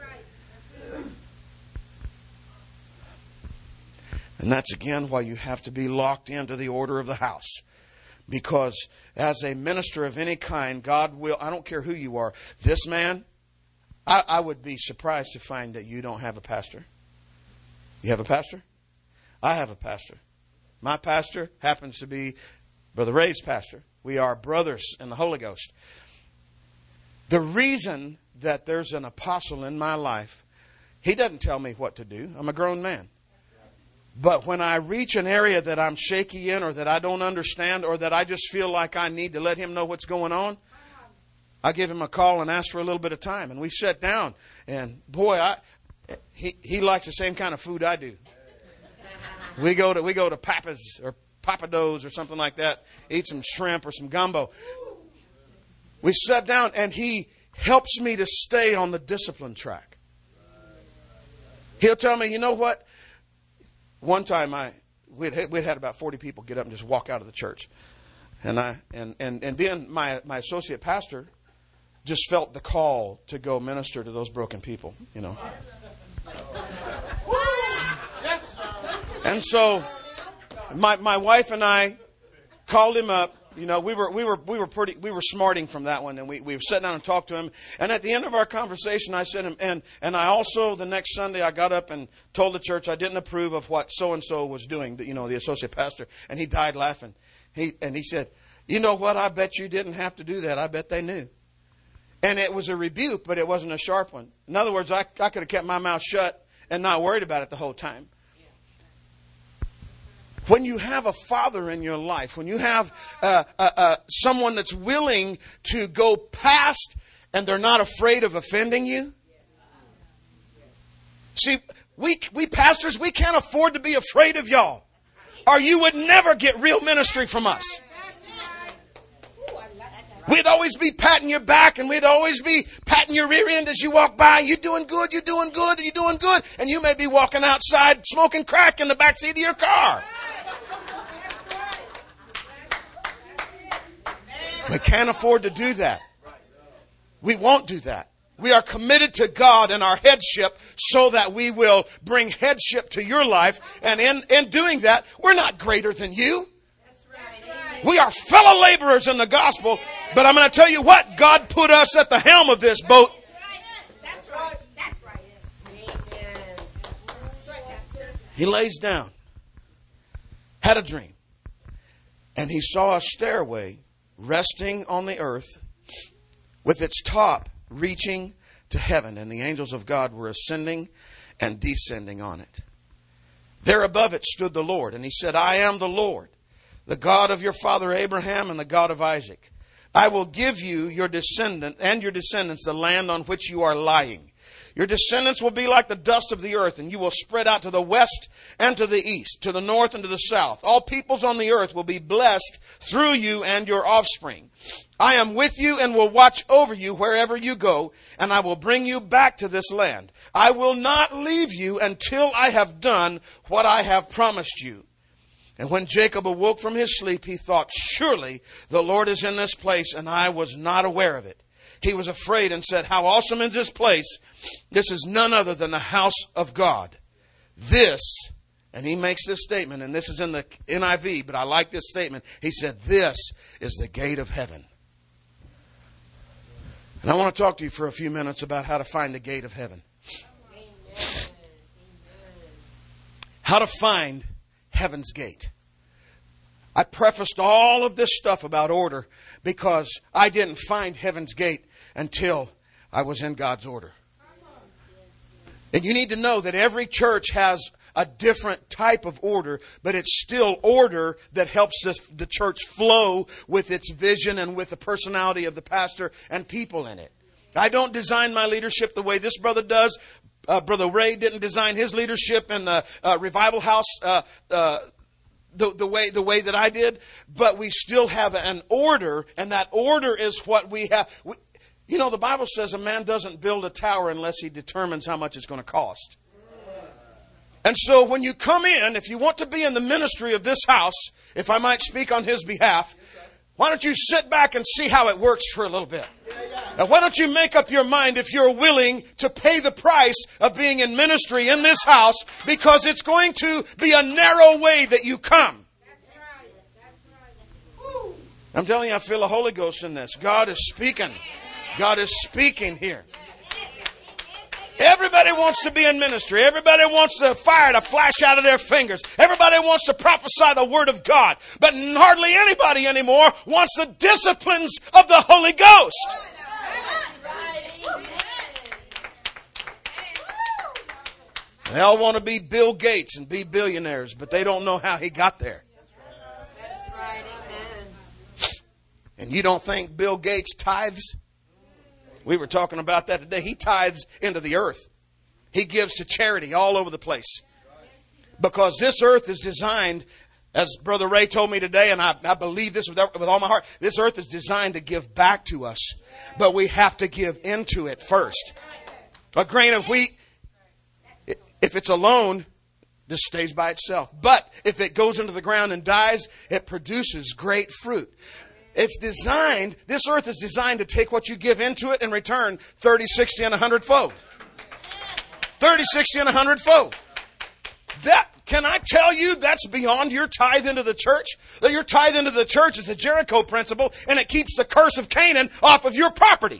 And that's again why you have to be locked into the order of the house. Because as a minister of any kind, God will, I don't care who you are, this man, I, I would be surprised to find that you don't have a pastor. You have a pastor? I have a pastor. My pastor happens to be Brother Ray's pastor. We are brothers in the Holy Ghost. The reason that there's an apostle in my life, he doesn't tell me what to do. I'm a grown man. But when I reach an area that I'm shaky in or that I don't understand or that I just feel like I need to let him know what's going on, I give him a call and ask for a little bit of time. And we sit down. And boy, I, he, he likes the same kind of food I do. We go to we go to Papa's or Papados or something like that. Eat some shrimp or some gumbo. We sit down and he helps me to stay on the discipline track. He'll tell me, you know what? One time I we'd, we'd had about forty people get up and just walk out of the church. And I and, and, and then my, my associate pastor just felt the call to go minister to those broken people, you know. And so My my wife and I called him up. You know, we were we were we were pretty we were smarting from that one, and we we sat down and talked to him. And at the end of our conversation, I said, and and I also the next Sunday I got up and told the church I didn't approve of what so and so was doing. You know, the associate pastor, and he died laughing. He and he said, "You know what? I bet you didn't have to do that. I bet they knew." And it was a rebuke, but it wasn't a sharp one. In other words, I I could have kept my mouth shut and not worried about it the whole time. When you have a father in your life, when you have uh, uh, uh, someone that's willing to go past and they're not afraid of offending you. See, we we pastors, we can't afford to be afraid of y'all, or you would never get real ministry from us. We'd always be patting your back, and we'd always be patting your rear end as you walk by. You're doing good, you're doing good, you're doing good. And you may be walking outside smoking crack in the back seat of your car. We can't afford to do that. We won't do that. We are committed to God and our headship so that we will bring headship to your life. And in, in doing that, we're not greater than you. We are fellow laborers in the gospel. But I'm going to tell you what, God put us at the helm of this boat. That's right. That's right. He lays down, had a dream, and he saw a stairway resting on the earth with its top reaching to heaven, and the angels of God were ascending and descending on it. There above it stood the Lord, and he said, I am the Lord, the God of your father Abraham and the God of Isaac. I will give you your descendant and your descendants the land on which you are lying. Your descendants will be like the dust of the earth, and you will spread out to the west and to the east, to the north and to the south. All peoples on the earth will be blessed through you and your offspring. I am with you and will watch over you wherever you go, and I will bring you back to this land. I will not leave you until I have done what I have promised you. And when Jacob awoke from his sleep, he thought, surely the Lord is in this place, and I was not aware of it. He was afraid and said, how awesome is this place? This is none other than the house of God. This, and he makes this statement, and this is in the N I V, but I like this statement. He said, this is the gate of heaven. And I want to talk to you for a few minutes about how to find the gate of heaven. Amen. How to find heaven's gate. I prefaced all of this stuff about order because I didn't find heaven's gate until I was in God's order. And you need to know that every church has a different type of order, but it's still order that helps this, the church flow with its vision and with the personality of the pastor and people in it. I don't design my leadership the way this brother does. Uh, Brother Ray didn't design his leadership in the uh, revival house uh, uh, the, the way the way that I did. But we still have an order, and that order is what we have. We, you know, the Bible says a man doesn't build a tower unless he determines how much it's going to cost. And so when you come in, if you want to be in the ministry of this house, if I might speak on his behalf, why don't you sit back and see how it works for a little bit? Now, why don't you make up your mind if you're willing to pay the price of being in ministry in this house, because it's going to be a narrow way that you come. I'm telling you, I feel the Holy Ghost in this. God is speaking. God is speaking here. Everybody wants to be in ministry. Everybody wants the fire to flash out of their fingers. Everybody wants to prophesy the Word of God. But hardly anybody anymore wants the disciplines of the Holy Ghost. They all want to be Bill Gates and be billionaires, but they don't know how he got there. And you don't think Bill Gates tithes? We were talking about that today. He tithes into the earth. He gives to charity all over the place. Because this earth is designed, as Brother Ray told me today, and I, I believe this with, with all my heart, this earth is designed to give back to us. But we have to give into it first. A grain of wheat, if it's alone, just stays by itself. But if it goes into the ground and dies, it produces great fruit. It's designed, this earth is designed to take what you give into it and return thirty, sixty, and one hundred fold. thirty, sixty, and one hundred fold. That, can I tell you that's beyond your tithe into the church? That your tithe into the church is the Jericho principle, and it keeps the curse of Canaan off of your property.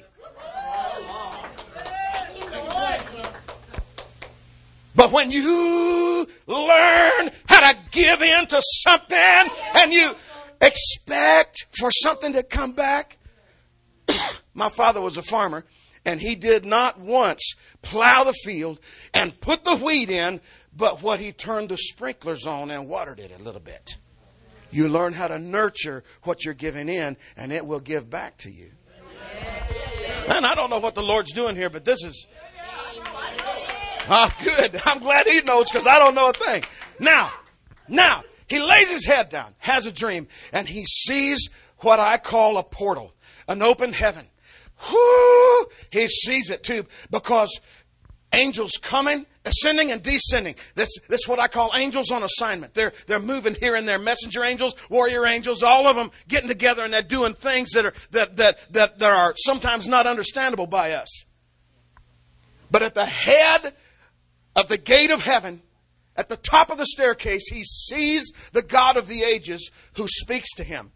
But when you learn how to give in to something and you expect for something to come back. My father was a farmer, and he did not once plow the field and put the wheat in, but what he turned the sprinklers on and watered it a little bit. You learn how to nurture what you're giving in, and it will give back to you. And I don't know what the Lord's doing here, but this is... Ah, good. I'm glad he knows, because I don't know a thing. Now, now, he lays his head down, has a dream, and he sees what I call a portal, an open heaven. Whoo! He sees it too, because angels coming, ascending and descending. This, this is what I call angels on assignment. They're, they're moving here and there. Messenger angels, warrior angels, all of them getting together, and they're doing things that are, that, that, that, that are sometimes not understandable by us. But at the head of the gate of heaven, at the top of the staircase, he sees the God of the ages who speaks to him.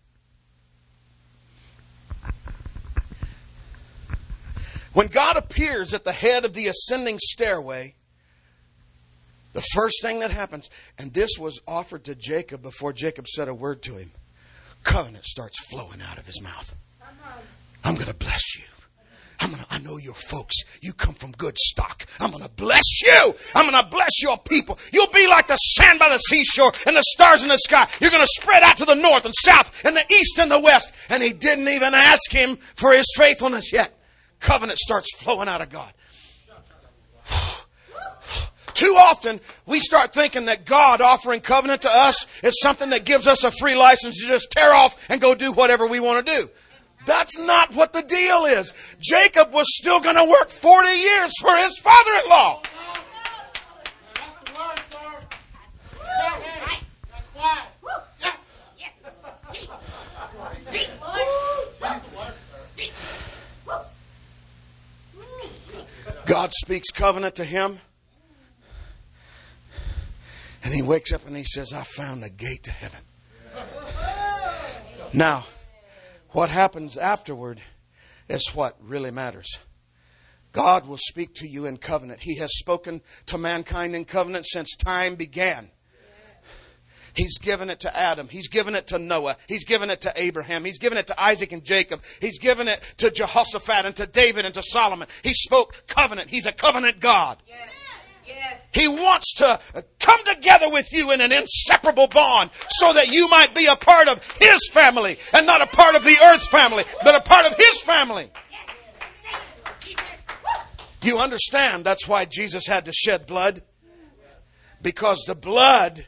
When God appears at the head of the ascending stairway, the first thing that happens, and this was offered to Jacob before Jacob said a word to him, covenant starts flowing out of his mouth. I'm going to bless you. I'm gonna, I know your folks. You come from good stock. I'm going to bless you. I'm going to bless your people. You'll be like the sand by the seashore and the stars in the sky. You're going to spread out to the north and south and the east and the west. And he didn't even ask him for his faithfulness yet. Covenant starts flowing out of God. Too often, we start thinking that God offering covenant to us is something that gives us a free license to just tear off and go do whatever we want to do. That's not what the deal is. Jacob was still going to work forty years for his father-in-law. That's the word, sir. That's right. Yes. Yes. That's the word, sir. God speaks covenant to him. And he wakes up and he says, I found the gate to heaven. Now, what happens afterward is what really matters. God will speak to you in covenant. He has spoken to mankind in covenant since time began. He's given it to Adam. He's given it to Noah. He's given it to Abraham. He's given it to Isaac and Jacob. He's given it to Jehoshaphat and to David and to Solomon. He spoke covenant. He's a covenant God. Yes. Yes. He wants to come together with you in an inseparable bond so that you might be a part of His family and not a part of the earth's family, but a part of His family. You understand that's why Jesus had to shed blood? Because the blood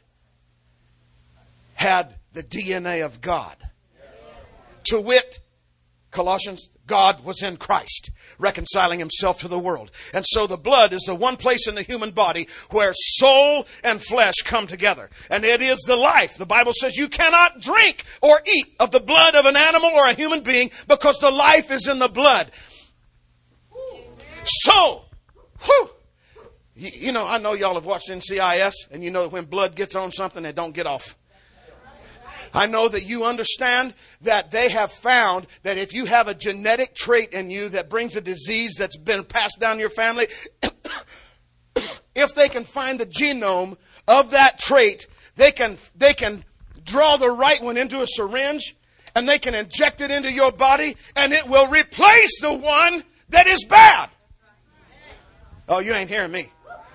had the D N A of God. To wit, Colossians, God was in Christ, reconciling Himself to the world. And so the blood is the one place in the human body where soul and flesh come together. And it is the life. The Bible says you cannot drink or eat of the blood of an animal or a human being because the life is in the blood. So, whew, you, you know, I know y'all have watched N C I S, and you know that when blood gets on something, they don't get off. I know that you understand that they have found that if you have a genetic trait in you that brings a disease that's been passed down your family, if they can find the genome of that trait, they can, they can draw the right one into a syringe and they can inject it into your body and it will replace the one that is bad. Oh, you ain't hearing me.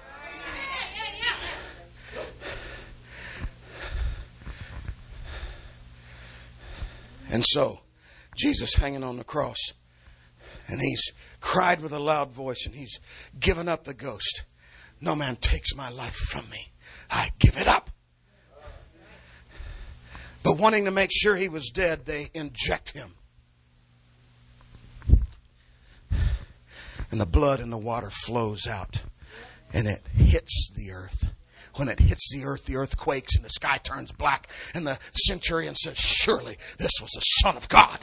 And so, Jesus hanging on the cross, and He's cried with a loud voice, and He's given up the ghost. No man takes my life from me. I give it up. But wanting to make sure He was dead, they inject Him. And the blood and the water flows out, and it hits the earth. When it hits the earth, the earth quakes and the sky turns black. And the centurion says, surely this was the Son of God.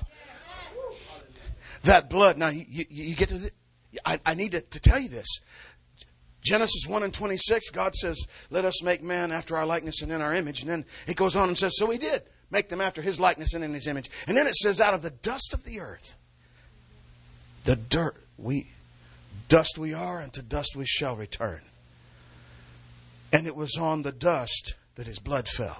That blood. Now, you, you, you get to the, I, I need to, to tell you this. Genesis one and twenty-six, God says, let us make man after our likeness and in our image. And then it goes on and says, so He did. Make them after His likeness and in His image. And then it says, out of the dust of the earth, the dirt, we, dust we are, and to dust we shall return. And it was on the dust that His blood fell.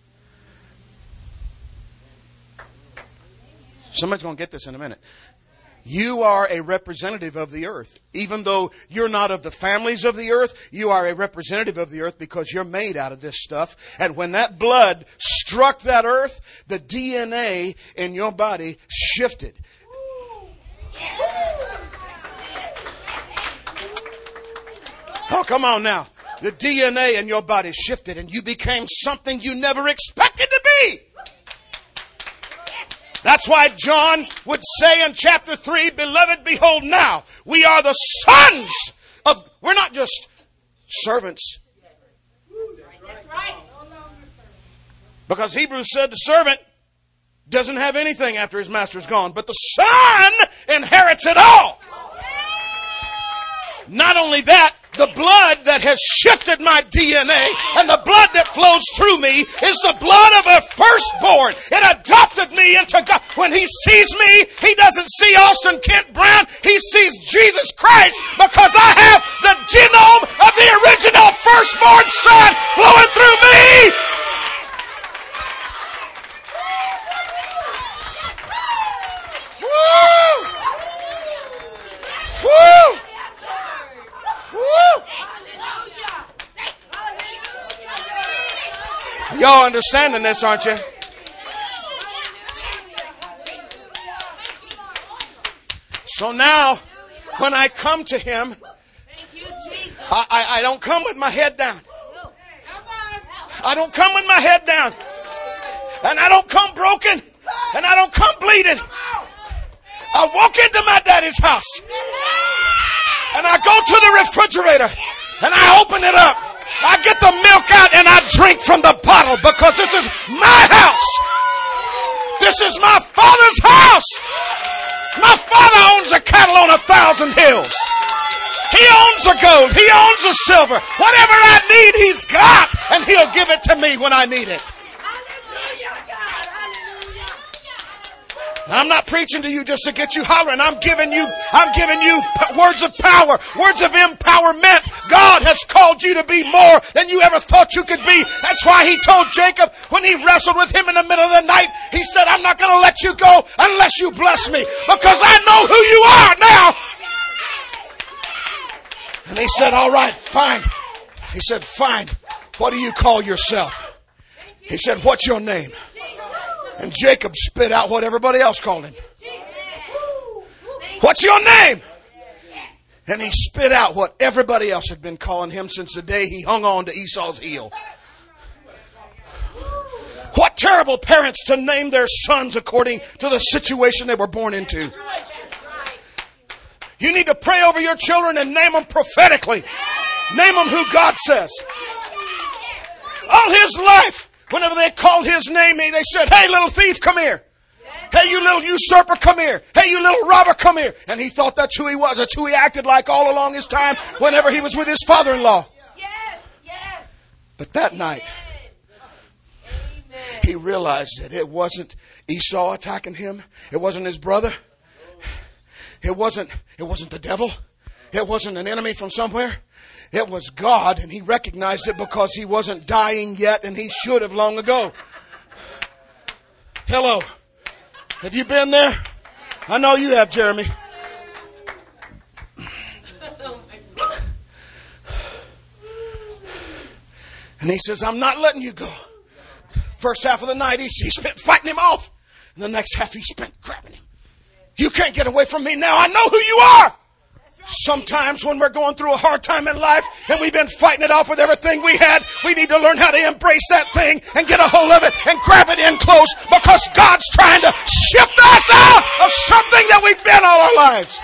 Somebody's going to get this in a minute. You are a representative of the earth. Even though you're not of the families of the earth, you are a representative of the earth because you're made out of this stuff. And when that blood struck that earth, the D N A in your body shifted. Oh, come on now. The D N A in your body shifted and you became something you never expected to be. That's why John would say in chapter three, beloved, behold now, we are the sons of, we're not just servants. That's right. Because Hebrews said the servant doesn't have anything after his master's gone, but the son inherits it all. Not only that, the blood that has shifted my D N A and the blood that flows through me is the blood of a firstborn. It adopted me into God. When He sees me, He doesn't see Austin Kent Brown. He sees Jesus Christ because I have the genome of the original firstborn son flowing through me. Woo! Woo! Y'all understanding this, aren't you? So now, when I come to Him, I, I, I don't come with my head down. I don't come with my head down. And I don't come broken. And I don't come bleeding. I walk into my daddy's house. And I go to the refrigerator. And I open it up. I get the milk out and I drink from the bottle because this is my house. This is my Father's house. My Father owns the cattle on a thousand hills. He owns the gold. He owns the silver. Whatever I need, He's got. And He'll give it to me when I need it. I'm not preaching to you just to get you hollering. I'm giving you, I'm giving you words of power, words of empowerment. God has called you to be more than you ever thought you could be. That's why He told Jacob when he wrestled with him in the middle of the night, He said, I'm not going to let you go unless you bless me because I know who you are now. And he said, all right, fine. He said, fine. What do you call yourself? He said, what's your name? And Jacob spit out what everybody else called him. What's your name? And he spit out what everybody else had been calling him since the day he hung on to Esau's heel. What terrible parents to name their sons according to the situation they were born into. You need to pray over your children and name them prophetically. Name them who God says. All his life, whenever they called his name, they said, hey, little thief, come here. Hey, you little usurper, come here. Hey, you little robber, come here. And he thought that's who he was. That's who he acted like all along his time whenever he was with his father-in-law. Yes, yes. But that night, he realized that it wasn't Esau attacking him. It wasn't his brother. It wasn't, it wasn't the devil. It wasn't an enemy from somewhere. It was God, and he recognized it because he wasn't dying yet, and he should have long ago. Hello. Have you been there? I know you have, Jeremy. And he says, I'm not letting you go. First half of the night, he, he spent fighting him off. And the next half, he spent grabbing him. You can't get away from me now. I know who you are. Sometimes when we're going through a hard time in life and we've been fighting it off with everything we had, we need to learn how to embrace that thing and get a hold of it and grab it in close because God's trying to shift us out of something that we've been all our lives.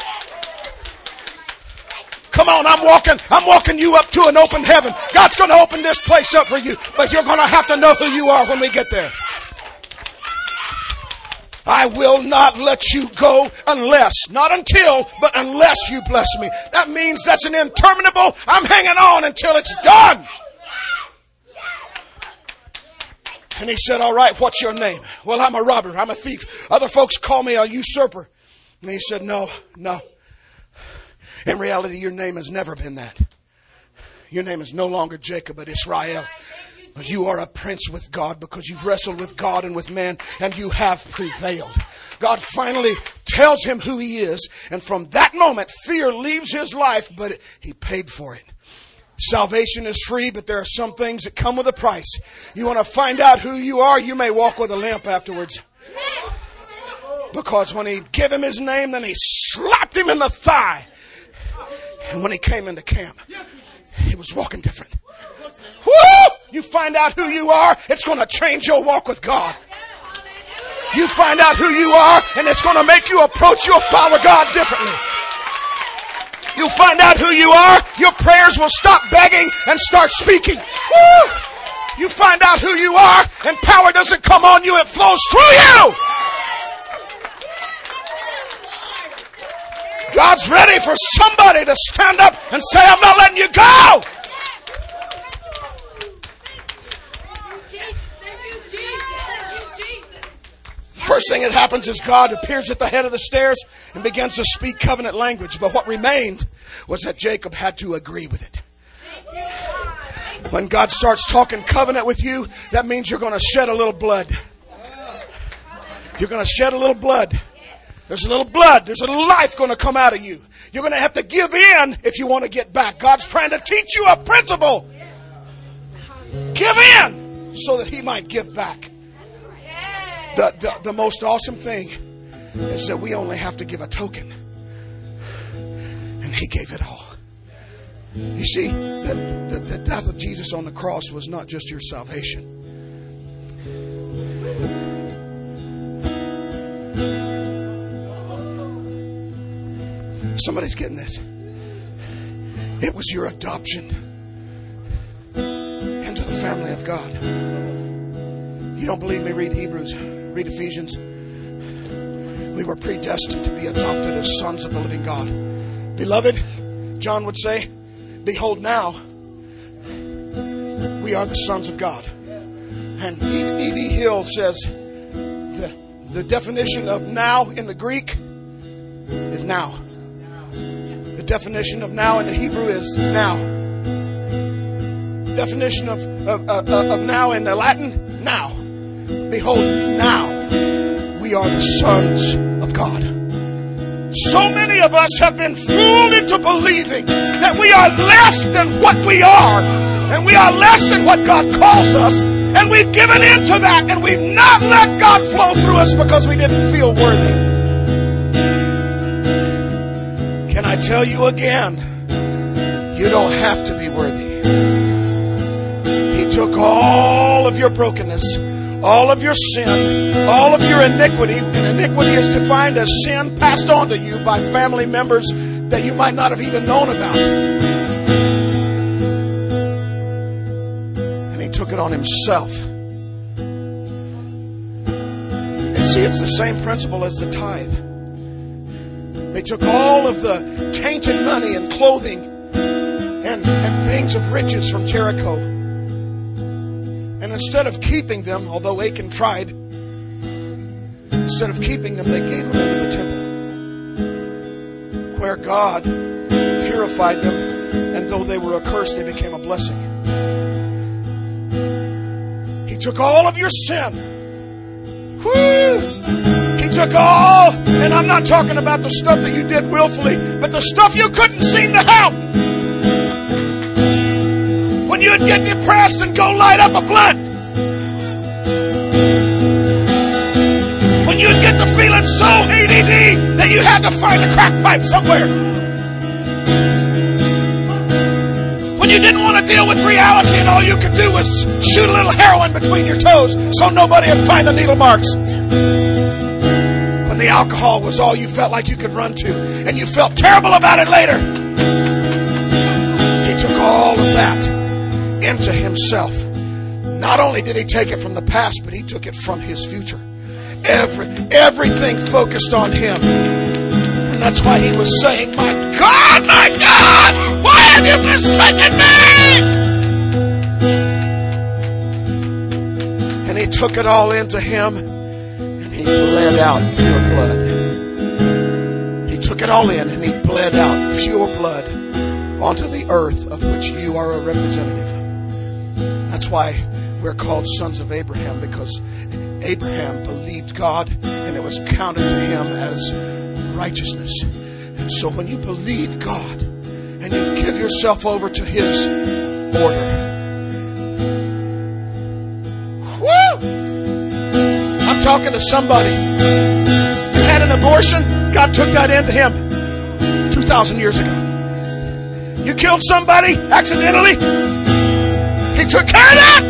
Come on, I'm walking, I'm walking you up to an open heaven. God's going to open this place up for you, but you're going to have to know who you are when we get there. I will not let you go unless, not until, but unless you bless me. That means that's an interminable, I'm hanging on until it's done. And he said, all right, what's your name? Well, I'm a robber. I'm a thief. Other folks call me a usurper. And he said, no, no. In reality, your name has never been that. Your name is no longer Jacob, but Israel. You are a prince with God because you've wrestled with God and with man, and you have prevailed. God finally tells him who he is, and from that moment, fear leaves his life, but he paid for it. Salvation is free, but there are some things that come with a price. You want to find out who you are, you may walk with a limp afterwards. Because when he gave him his name, then he slapped him in the thigh. And when he came into camp, he was walking different. Woo! You find out who you are, it's going to change your walk with God. You find out who you are, and it's going to make you approach your Father God differently. You find out who you are, your prayers will stop begging and start speaking. Woo! You find out who you are, and power doesn't come on you, it flows through you. God's ready for somebody to stand up and say, I'm not letting you go. First thing that happens is God appears at the head of the stairs and begins to speak covenant language. But what remained was that Jacob had to agree with it. When God starts talking covenant with you, that means you're going to shed a little blood. You're going to shed a little blood. There's a little blood. There's a little life going to come out of you. You're going to have to give in if you want to get back. God's trying to teach you a principle. Give in so that he might give back. The, the, the most awesome thing is that we only have to give a token. And he gave it all. You see, the, the, the death of Jesus on the cross was not just your salvation. Somebody's getting this. It was your adoption into the family of God. You don't believe me? Read Hebrews. Read Ephesians. We were predestined to be adopted as sons of the living God. Beloved, John would say, behold now, we are the sons of God. And E V Hill says, the, the definition of now in the Greek is now. The definition of now in the Hebrew is now. Definition of, of, of, of now in the Latin, now. Behold, now we are the sons of God. So many of us have been fooled into believing that we are less than what we are, and we are less than what God calls us, and we've given into that, and we've not let God flow through us because we didn't feel worthy. Can I tell you again? You don't have to be worthy. He took all of your brokenness, all of your sin, all of your iniquity, and iniquity is defined as sin passed on to you by family members that you might not have even known about. And he took it on himself. And see, it's the same principle as the tithe. They took all of the tainted money and clothing and, and things of riches from Jericho. And instead of keeping them, although Achan tried, instead of keeping them, they gave them into the temple, where God purified them, and though they were a curse, they became a blessing. He took all of your sin. Woo! He took all, and I'm not talking about the stuff that you did willfully, but the stuff you couldn't seem to help. When you'd get depressed and go light up a blunt. When you'd get to feeling so A D D that you had to find a crack pipe somewhere. When you didn't want to deal with reality and all you could do was shoot a little heroin between your toes so nobody would find the needle marks. When the alcohol was all you felt like you could run to and you felt terrible about it later. He took all of that into himself. Not only did he take it from the past, but he took it from his future. every, everything focused on Him. And that's why he was saying, my God, my God, why have you forsaken me? And he took it all into Him, and he bled out pure blood. He took it all in, and he bled out pure blood onto the earth of which you are a representative. That's why we're called sons of Abraham, because Abraham believed God, and it was counted to him as righteousness. And so when you believe God and you give yourself over to His order, whoo! I'm talking to somebody who had an abortion. God took that into him two thousand years ago. You killed somebody accidentally, He took care of that.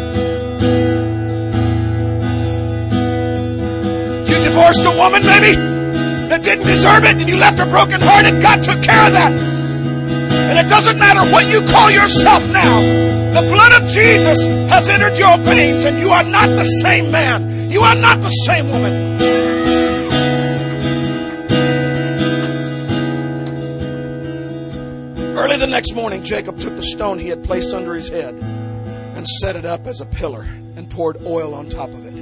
You divorced a woman maybe that didn't deserve it, and you left her brokenhearted. God took care of that. And it doesn't matter what you call yourself now. The blood of Jesus has entered your veins, and you are not the same man. You are not the same woman. Early the next morning, Jacob took the stone he had placed under his head and set it up as a pillar and poured oil on top of it.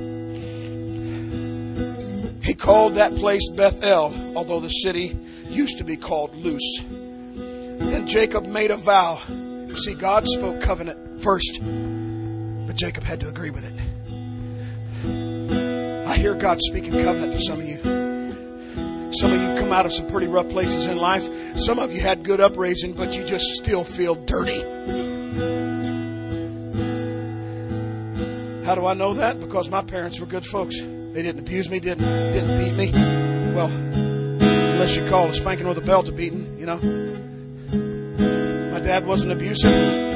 He called that place Bethel, although the city used to be called Luz. Then Jacob made a vow. You see, God spoke covenant first, but Jacob had to agree with it. I hear God speaking covenant to some of you. Some of you come out of some pretty rough places in life. Some of you had good upraising, but you just still feel dirty. How do I know that? Because my parents were good folks. They didn't abuse me, didn't didn't beat me. Well, unless you call a spanking with a belt a beating, you know. My dad wasn't abusive.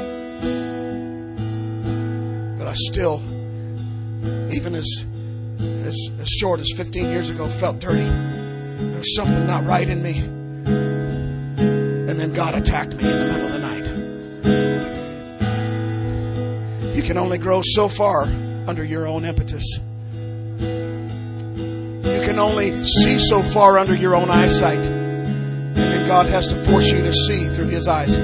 But I still, even as, as, as short as fifteen years ago, felt dirty. There was something not right in me. And then God attacked me in the middle of the night. You can only grow so far under your own impetus. You can only see so far under your own eyesight. And then God has to force you to see through His eyes.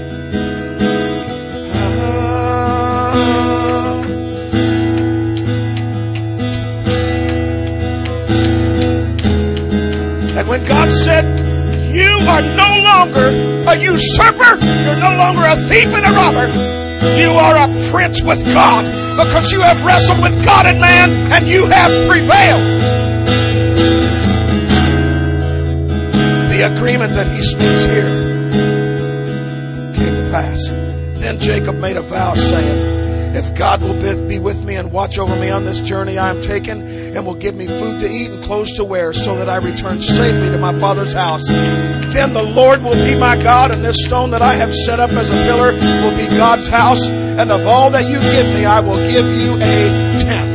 And when God said, you are no longer a usurper, you're no longer a thief and a robber, you are a prince with God, because you have wrestled with God and man, and you have prevailed. The agreement that he speaks here came to pass. Then Jacob made a vow, saying, if God will be with me and watch over me on this journey I am taking, and will give me food to eat and clothes to wear, so that I return safely to my father's house, then the Lord will be my God, and this stone that I have set up as a pillar will be God's house, and of all that you give me I will give you a tenth.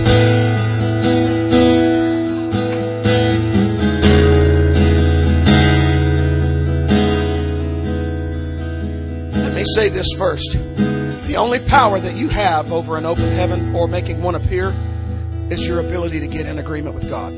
Let me say this first. The only power that you have over an open heaven or making one appear is your ability to get in agreement with God.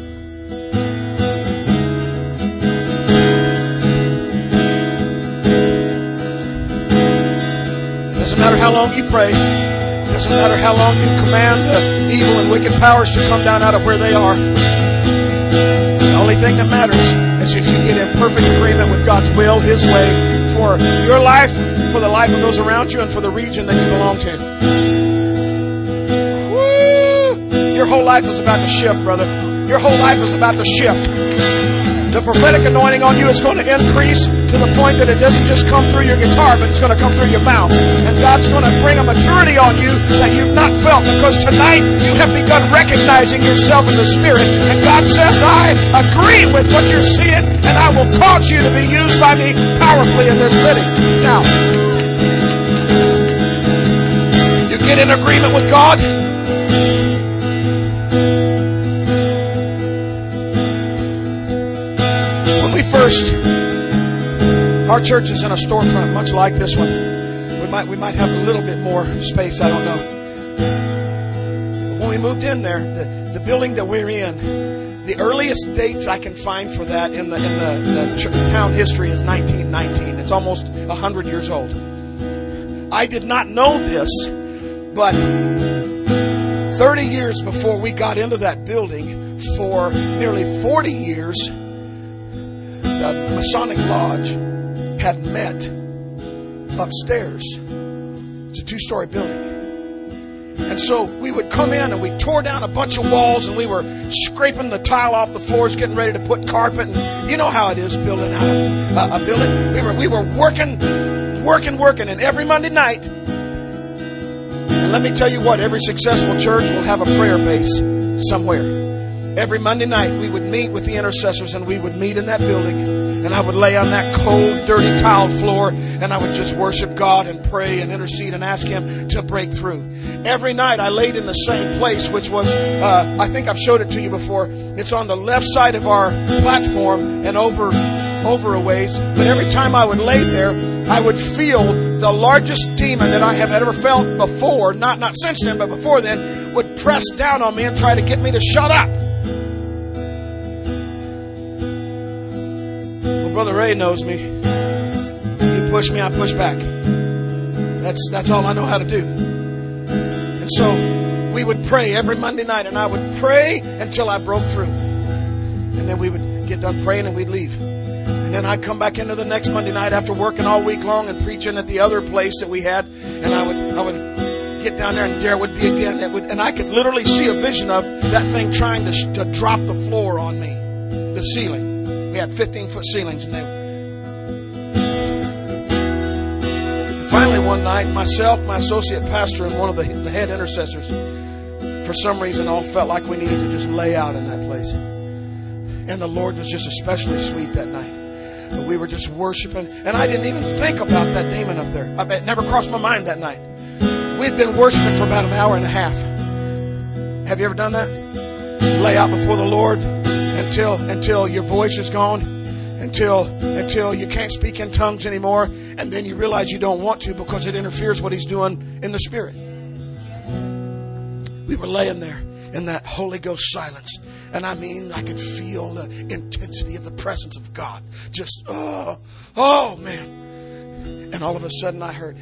It doesn't matter how long you pray. It doesn't matter how long you command the evil and wicked powers to come down out of where they are. The only thing that matters is if you get in perfect agreement with God's will, His way, for your life, for the life of those around you, and for the region that you belong to. Your whole life is about to shift, brother. Your whole life is about to shift. The prophetic anointing on you is going to increase to the point that it doesn't just come through your guitar, but it's going to come through your mouth. And God's going to bring a maturity on you that you've not felt, because tonight you have begun recognizing yourself in the Spirit. And God says, I agree with what you're seeing, and I will cause you to be used by me powerfully in this city. Now, you get in agreement with God. First, our church is in a storefront much like this one. We might we might have a little bit more space, I don't know. But when we moved in there, the, the building that we're in, the earliest dates I can find for that in the in the, the town history is nineteen nineteen. It's almost one hundred years old. I did not know this, but thirty years before we got into that building, for nearly forty years, the Masonic Lodge had met upstairs. It's a two-story building. And so we would come in and we tore down a bunch of walls and we were scraping the tile off the floors, getting ready to put carpet. And you know how it is building out a, a building. We were we were working, working, working. And every Monday night, and let me tell you what, every successful church will have a prayer base somewhere. Every Monday night we would meet with the intercessors and we would meet in that building. And I would lay on that cold, dirty tiled floor and I would just worship God and pray and intercede and ask Him to break through. Every night I laid in the same place, which was, uh, I think I've showed it to you before. It's on the left side of our platform and over, over a ways. But every time I would lay there, I would feel the largest demon that I have ever felt before, not, not since then, but before then, would press down on me and try to get me to shut up. Brother Ray knows me. He pushed me, I push back. That's that's all I know how to do. And so we would pray every Monday night, and I would pray until I broke through. And then we would get done praying and we'd leave. And then I'd come back into the next Monday night after working all week long and preaching at the other place that we had. And I would I would get down there and there would be again. That would, and I could literally see a vision of that thing trying to, to drop the floor on me, the ceiling. We had fifteen-foot ceilings in there. And finally, one night, myself, my associate pastor, and one of the, the head intercessors, for some reason, all felt like we needed to just lay out in that place. And the Lord was just especially sweet that night. But we were just worshiping, and I didn't even think about that demon up there. It never crossed my mind that night. We'd been worshiping for about an hour and a half. Have you ever done that? Lay out before the Lord. Until until your voice is gone, until until you can't speak in tongues anymore, and then you realize you don't want to because it interferes what He's doing in the Spirit. We were laying there in that Holy Ghost silence, and I mean I could feel the intensity of the presence of God. Just oh, oh man! And all of a sudden I heard,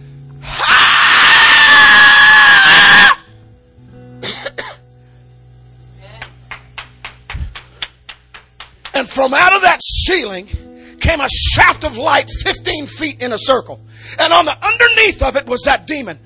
and from out of that ceiling came a shaft of light fifteen feet in a circle. And on the underneath of it was that demon.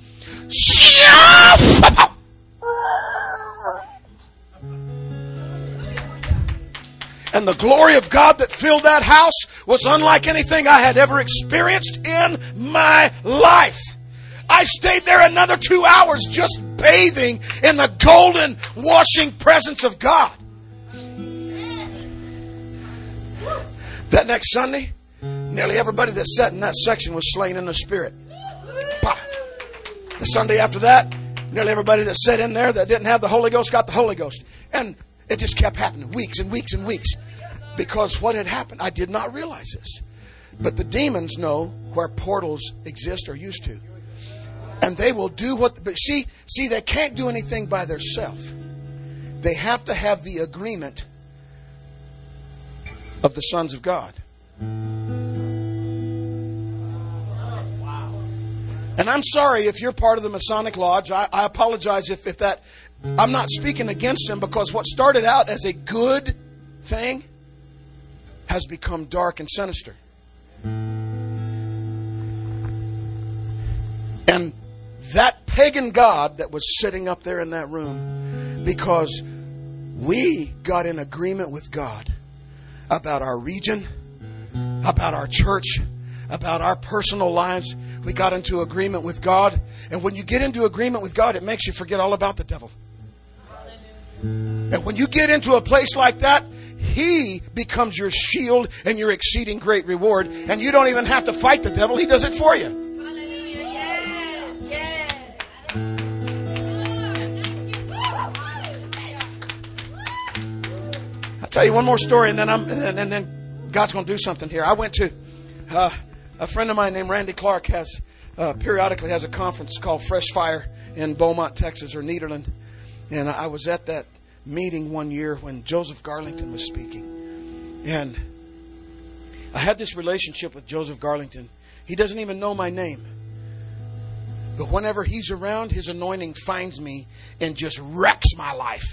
And the glory of God that filled that house was unlike anything I had ever experienced in my life. I stayed there another two hours just bathing in the golden washing presence of God. That next Sunday, nearly everybody that sat in that section was slain in the Spirit. Bah. The Sunday after that, nearly everybody that sat in there that didn't have the Holy Ghost got the Holy Ghost. And it just kept happening weeks and weeks and weeks. Because what had happened, I did not realize this. But the demons know where portals exist or used to. And they will do what... But see, see, they can't do anything by themselves. They have to have the agreement of the sons of God. And I'm sorry if you're part of the Masonic Lodge. I, I apologize if, if that... I'm not speaking against them, because what started out as a good thing has become dark and sinister. And that pagan god that was sitting up there in that room, because we got in agreement with God about our region, about our church, about our personal lives. We got into agreement with God. And when you get into agreement with God, it makes you forget all about the devil. And when you get into a place like that, He becomes your shield and your exceeding great reward. And you don't even have to fight the devil. He does it for you. Hallelujah. Yes. Yes. I'll tell you one more story, and then I'm, and then, and then God's going to do something here. I went to uh, a friend of mine named Randy Clark has uh, periodically has a conference called Fresh Fire in Beaumont, Texas, or Nederland. And I was at that meeting one year when Joseph Garlington was speaking. And I had this relationship with Joseph Garlington. He doesn't even know my name. But whenever he's around, his anointing finds me and just wrecks my life.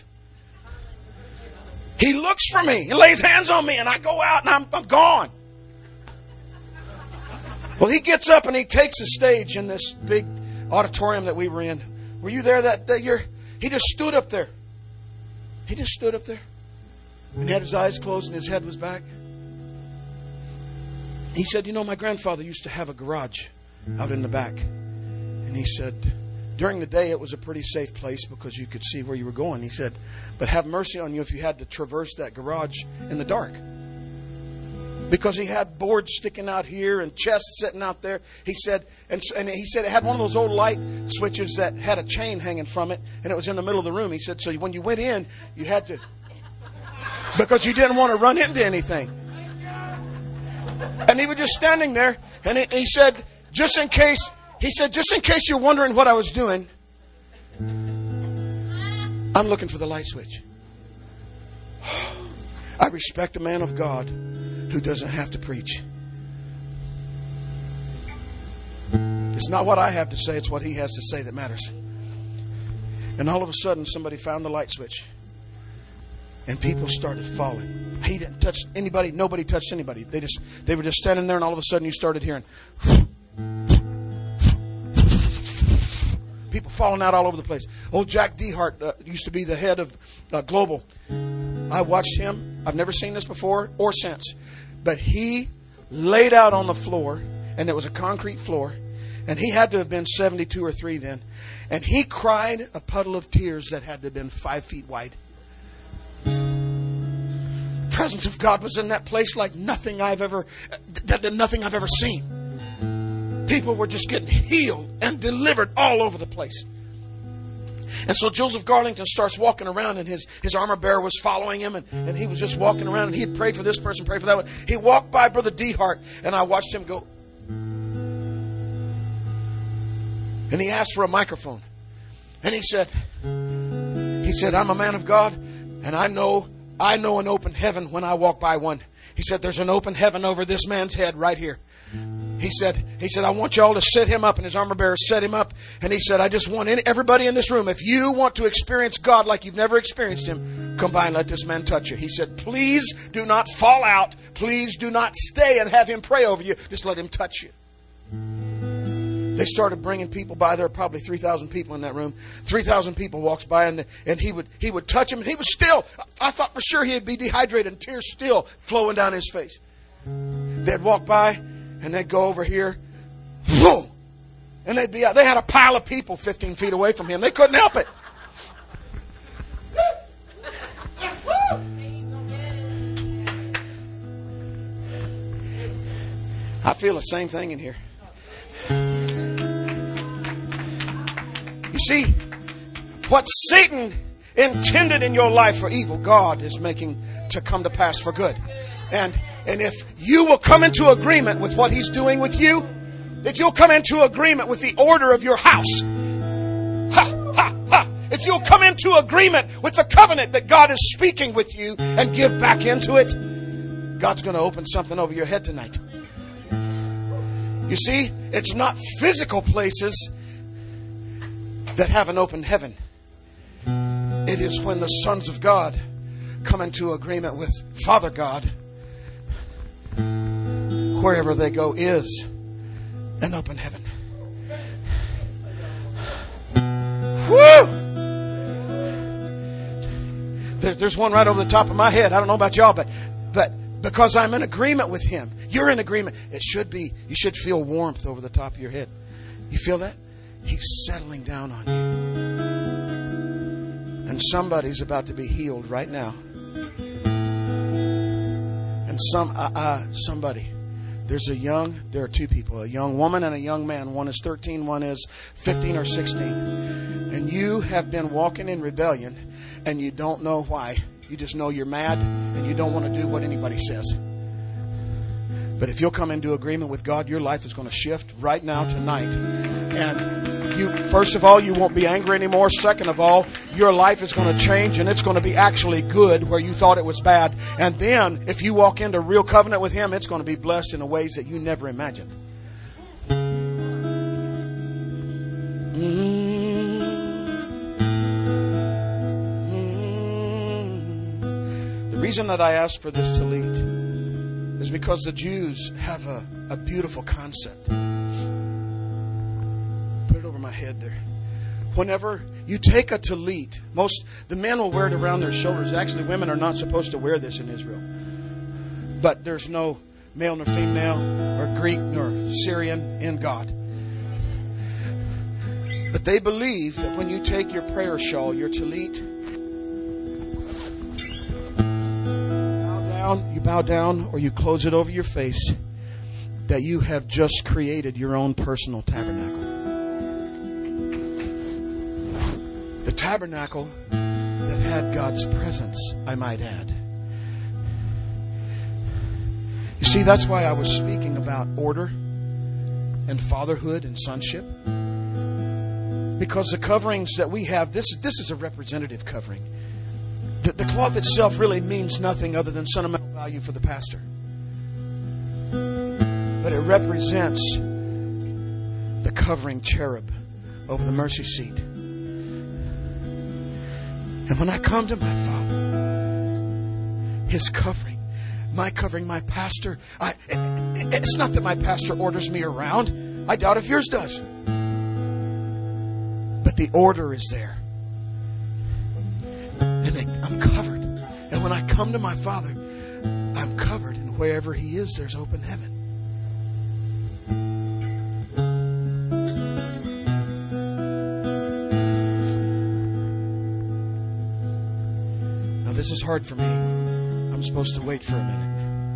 He looks for me. He lays hands on me and I go out and I'm, I'm gone. Well, he gets up and he takes the stage in this big auditorium that we were in. Were you there that, that year? He just stood up there. He just stood up there. And he had his eyes closed and his head was back. He said, you know, my grandfather used to have a garage out in the back. And he said, during the day it was a pretty safe place because you could see where you were going. He said, but have mercy on you if you had to traverse that garage in the dark. Because he had boards sticking out here and chests sitting out there. He said, and, and he said it had one of those old light switches that had a chain hanging from it, and it was in the middle of the room. He said, so when you went in, you had to, because you didn't want to run into anything. And he was just standing there, and he, he said, just in case, he said, just in case you're wondering what I was doing, I'm looking for the light switch. I respect a man of God who doesn't have to preach. It's not what I have to say, it's what he has to say that matters. And all of a sudden somebody found the light switch. And people started falling. He didn't touch anybody, nobody touched anybody. They just they were just standing there and all of a sudden you started hearing people falling out all over the place. Old Jack Dehart uh, used to be the head of uh, Global. I watched him. I've never seen this before or since. But he laid out on the floor, and it was a concrete floor, and he had to have been seventy-two or three then. And he cried a puddle of tears that had to have been five feet wide. The presence of God was in that place like nothing I've ever, nothing I've ever seen. People were just getting healed and delivered all over the place. And so Joseph Garlington starts walking around, and his, his armor bearer was following him, and, and he was just walking around, and he had prayed for this person, prayed for that one. He walked by Brother Dehart, and I watched him go. And he asked for a microphone. And he said, he said, I'm a man of God, and I know, I know an open heaven when I walk by one. He said, there's an open heaven over this man's head right here. He said, he said, I want y'all to set him up, and his armor bearer set him up. And he said, I just want any, everybody in this room, if you want to experience God like you've never experienced Him, come by and let this man touch you. He said, please do not fall out. Please do not stay and have him pray over you. Just let him touch you. They started bringing people by. There were probably three thousand people in that room. three thousand people walks by, and, and he would he would touch him, and he was still, I thought for sure he'd be dehydrated and tears still flowing down his face. They'd walk by, and they'd go over here, boom, and they'd be out. They had a pile of people fifteen feet away from him. They couldn't help it. I feel the same thing in here. You see, what Satan intended in your life for evil, God is making to come to pass for good. And and if you will come into agreement with what He's doing with you, if you'll come into agreement with the order of your house, ha, ha, ha, if you'll come into agreement with the covenant that God is speaking with you and give back into it, God's going to open something over your head tonight. You see, it's not physical places that have an open heaven. It is when the sons of God come into agreement with Father God. Wherever they go is an open heaven. Woo! There, there's one right over the top of my head. I don't know about y'all, but but because I'm in agreement with Him, you're in agreement. It should be. You should feel warmth over the top of your head. You feel that? He's settling down on you, and somebody's about to be healed right now. And some uh, uh, somebody. There's a young, there are two people, a young woman and a young man. One is thirteen, one is fifteen or sixteen. And you have been walking in rebellion and you don't know why. You just know you're mad and you don't want to do what anybody says. But if you'll come into agreement with God, your life is going to shift right now, tonight. And You, first of all, you won't be angry anymore. Second of all, your life is going to change and it's going to be actually good where you thought it was bad. And then, if you walk into real covenant with Him, it's going to be blessed in ways that you never imagined. Mm-hmm. The reason that I asked for this talit is because the Jews have a, a beautiful concept. Put it over my head there. Whenever you take a talit, most the men will wear it around their shoulders. Actually, women are not supposed to wear this in Israel. But there's no male nor female or Greek nor Syrian in God. But they believe that when you take your prayer shawl, your talit, bow down, you bow down or you close it over your face, that you have just created your own personal tabernacle. The tabernacle that had God's presence, I might add. You see, that's why I was speaking about order and fatherhood and sonship. Because the coverings that we have, this, this is a representative covering. The, the cloth itself really means nothing other than sentimental value for the pastor. But it represents the covering cherub over the mercy seat. And when I come to my Father, His covering, my covering, my pastor, I, it, it's not that my pastor orders me around. I doubt if yours does. But the order is there. And they, I'm covered. And when I come to my Father, I'm covered. And wherever He is, there's open heaven. Now this is hard for me. I'm supposed to wait for a minute.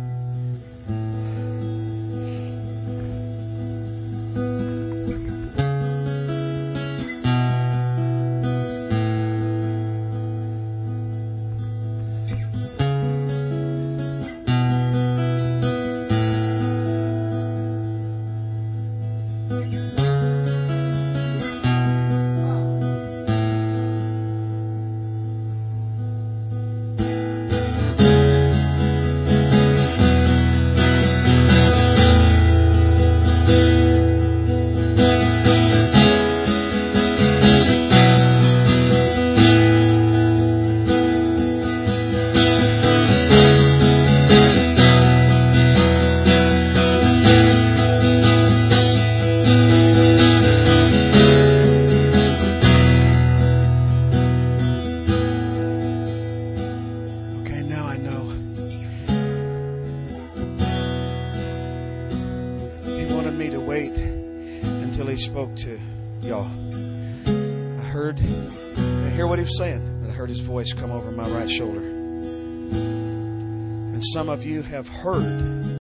Saying, and I heard His voice come over my right shoulder. And some of you have heard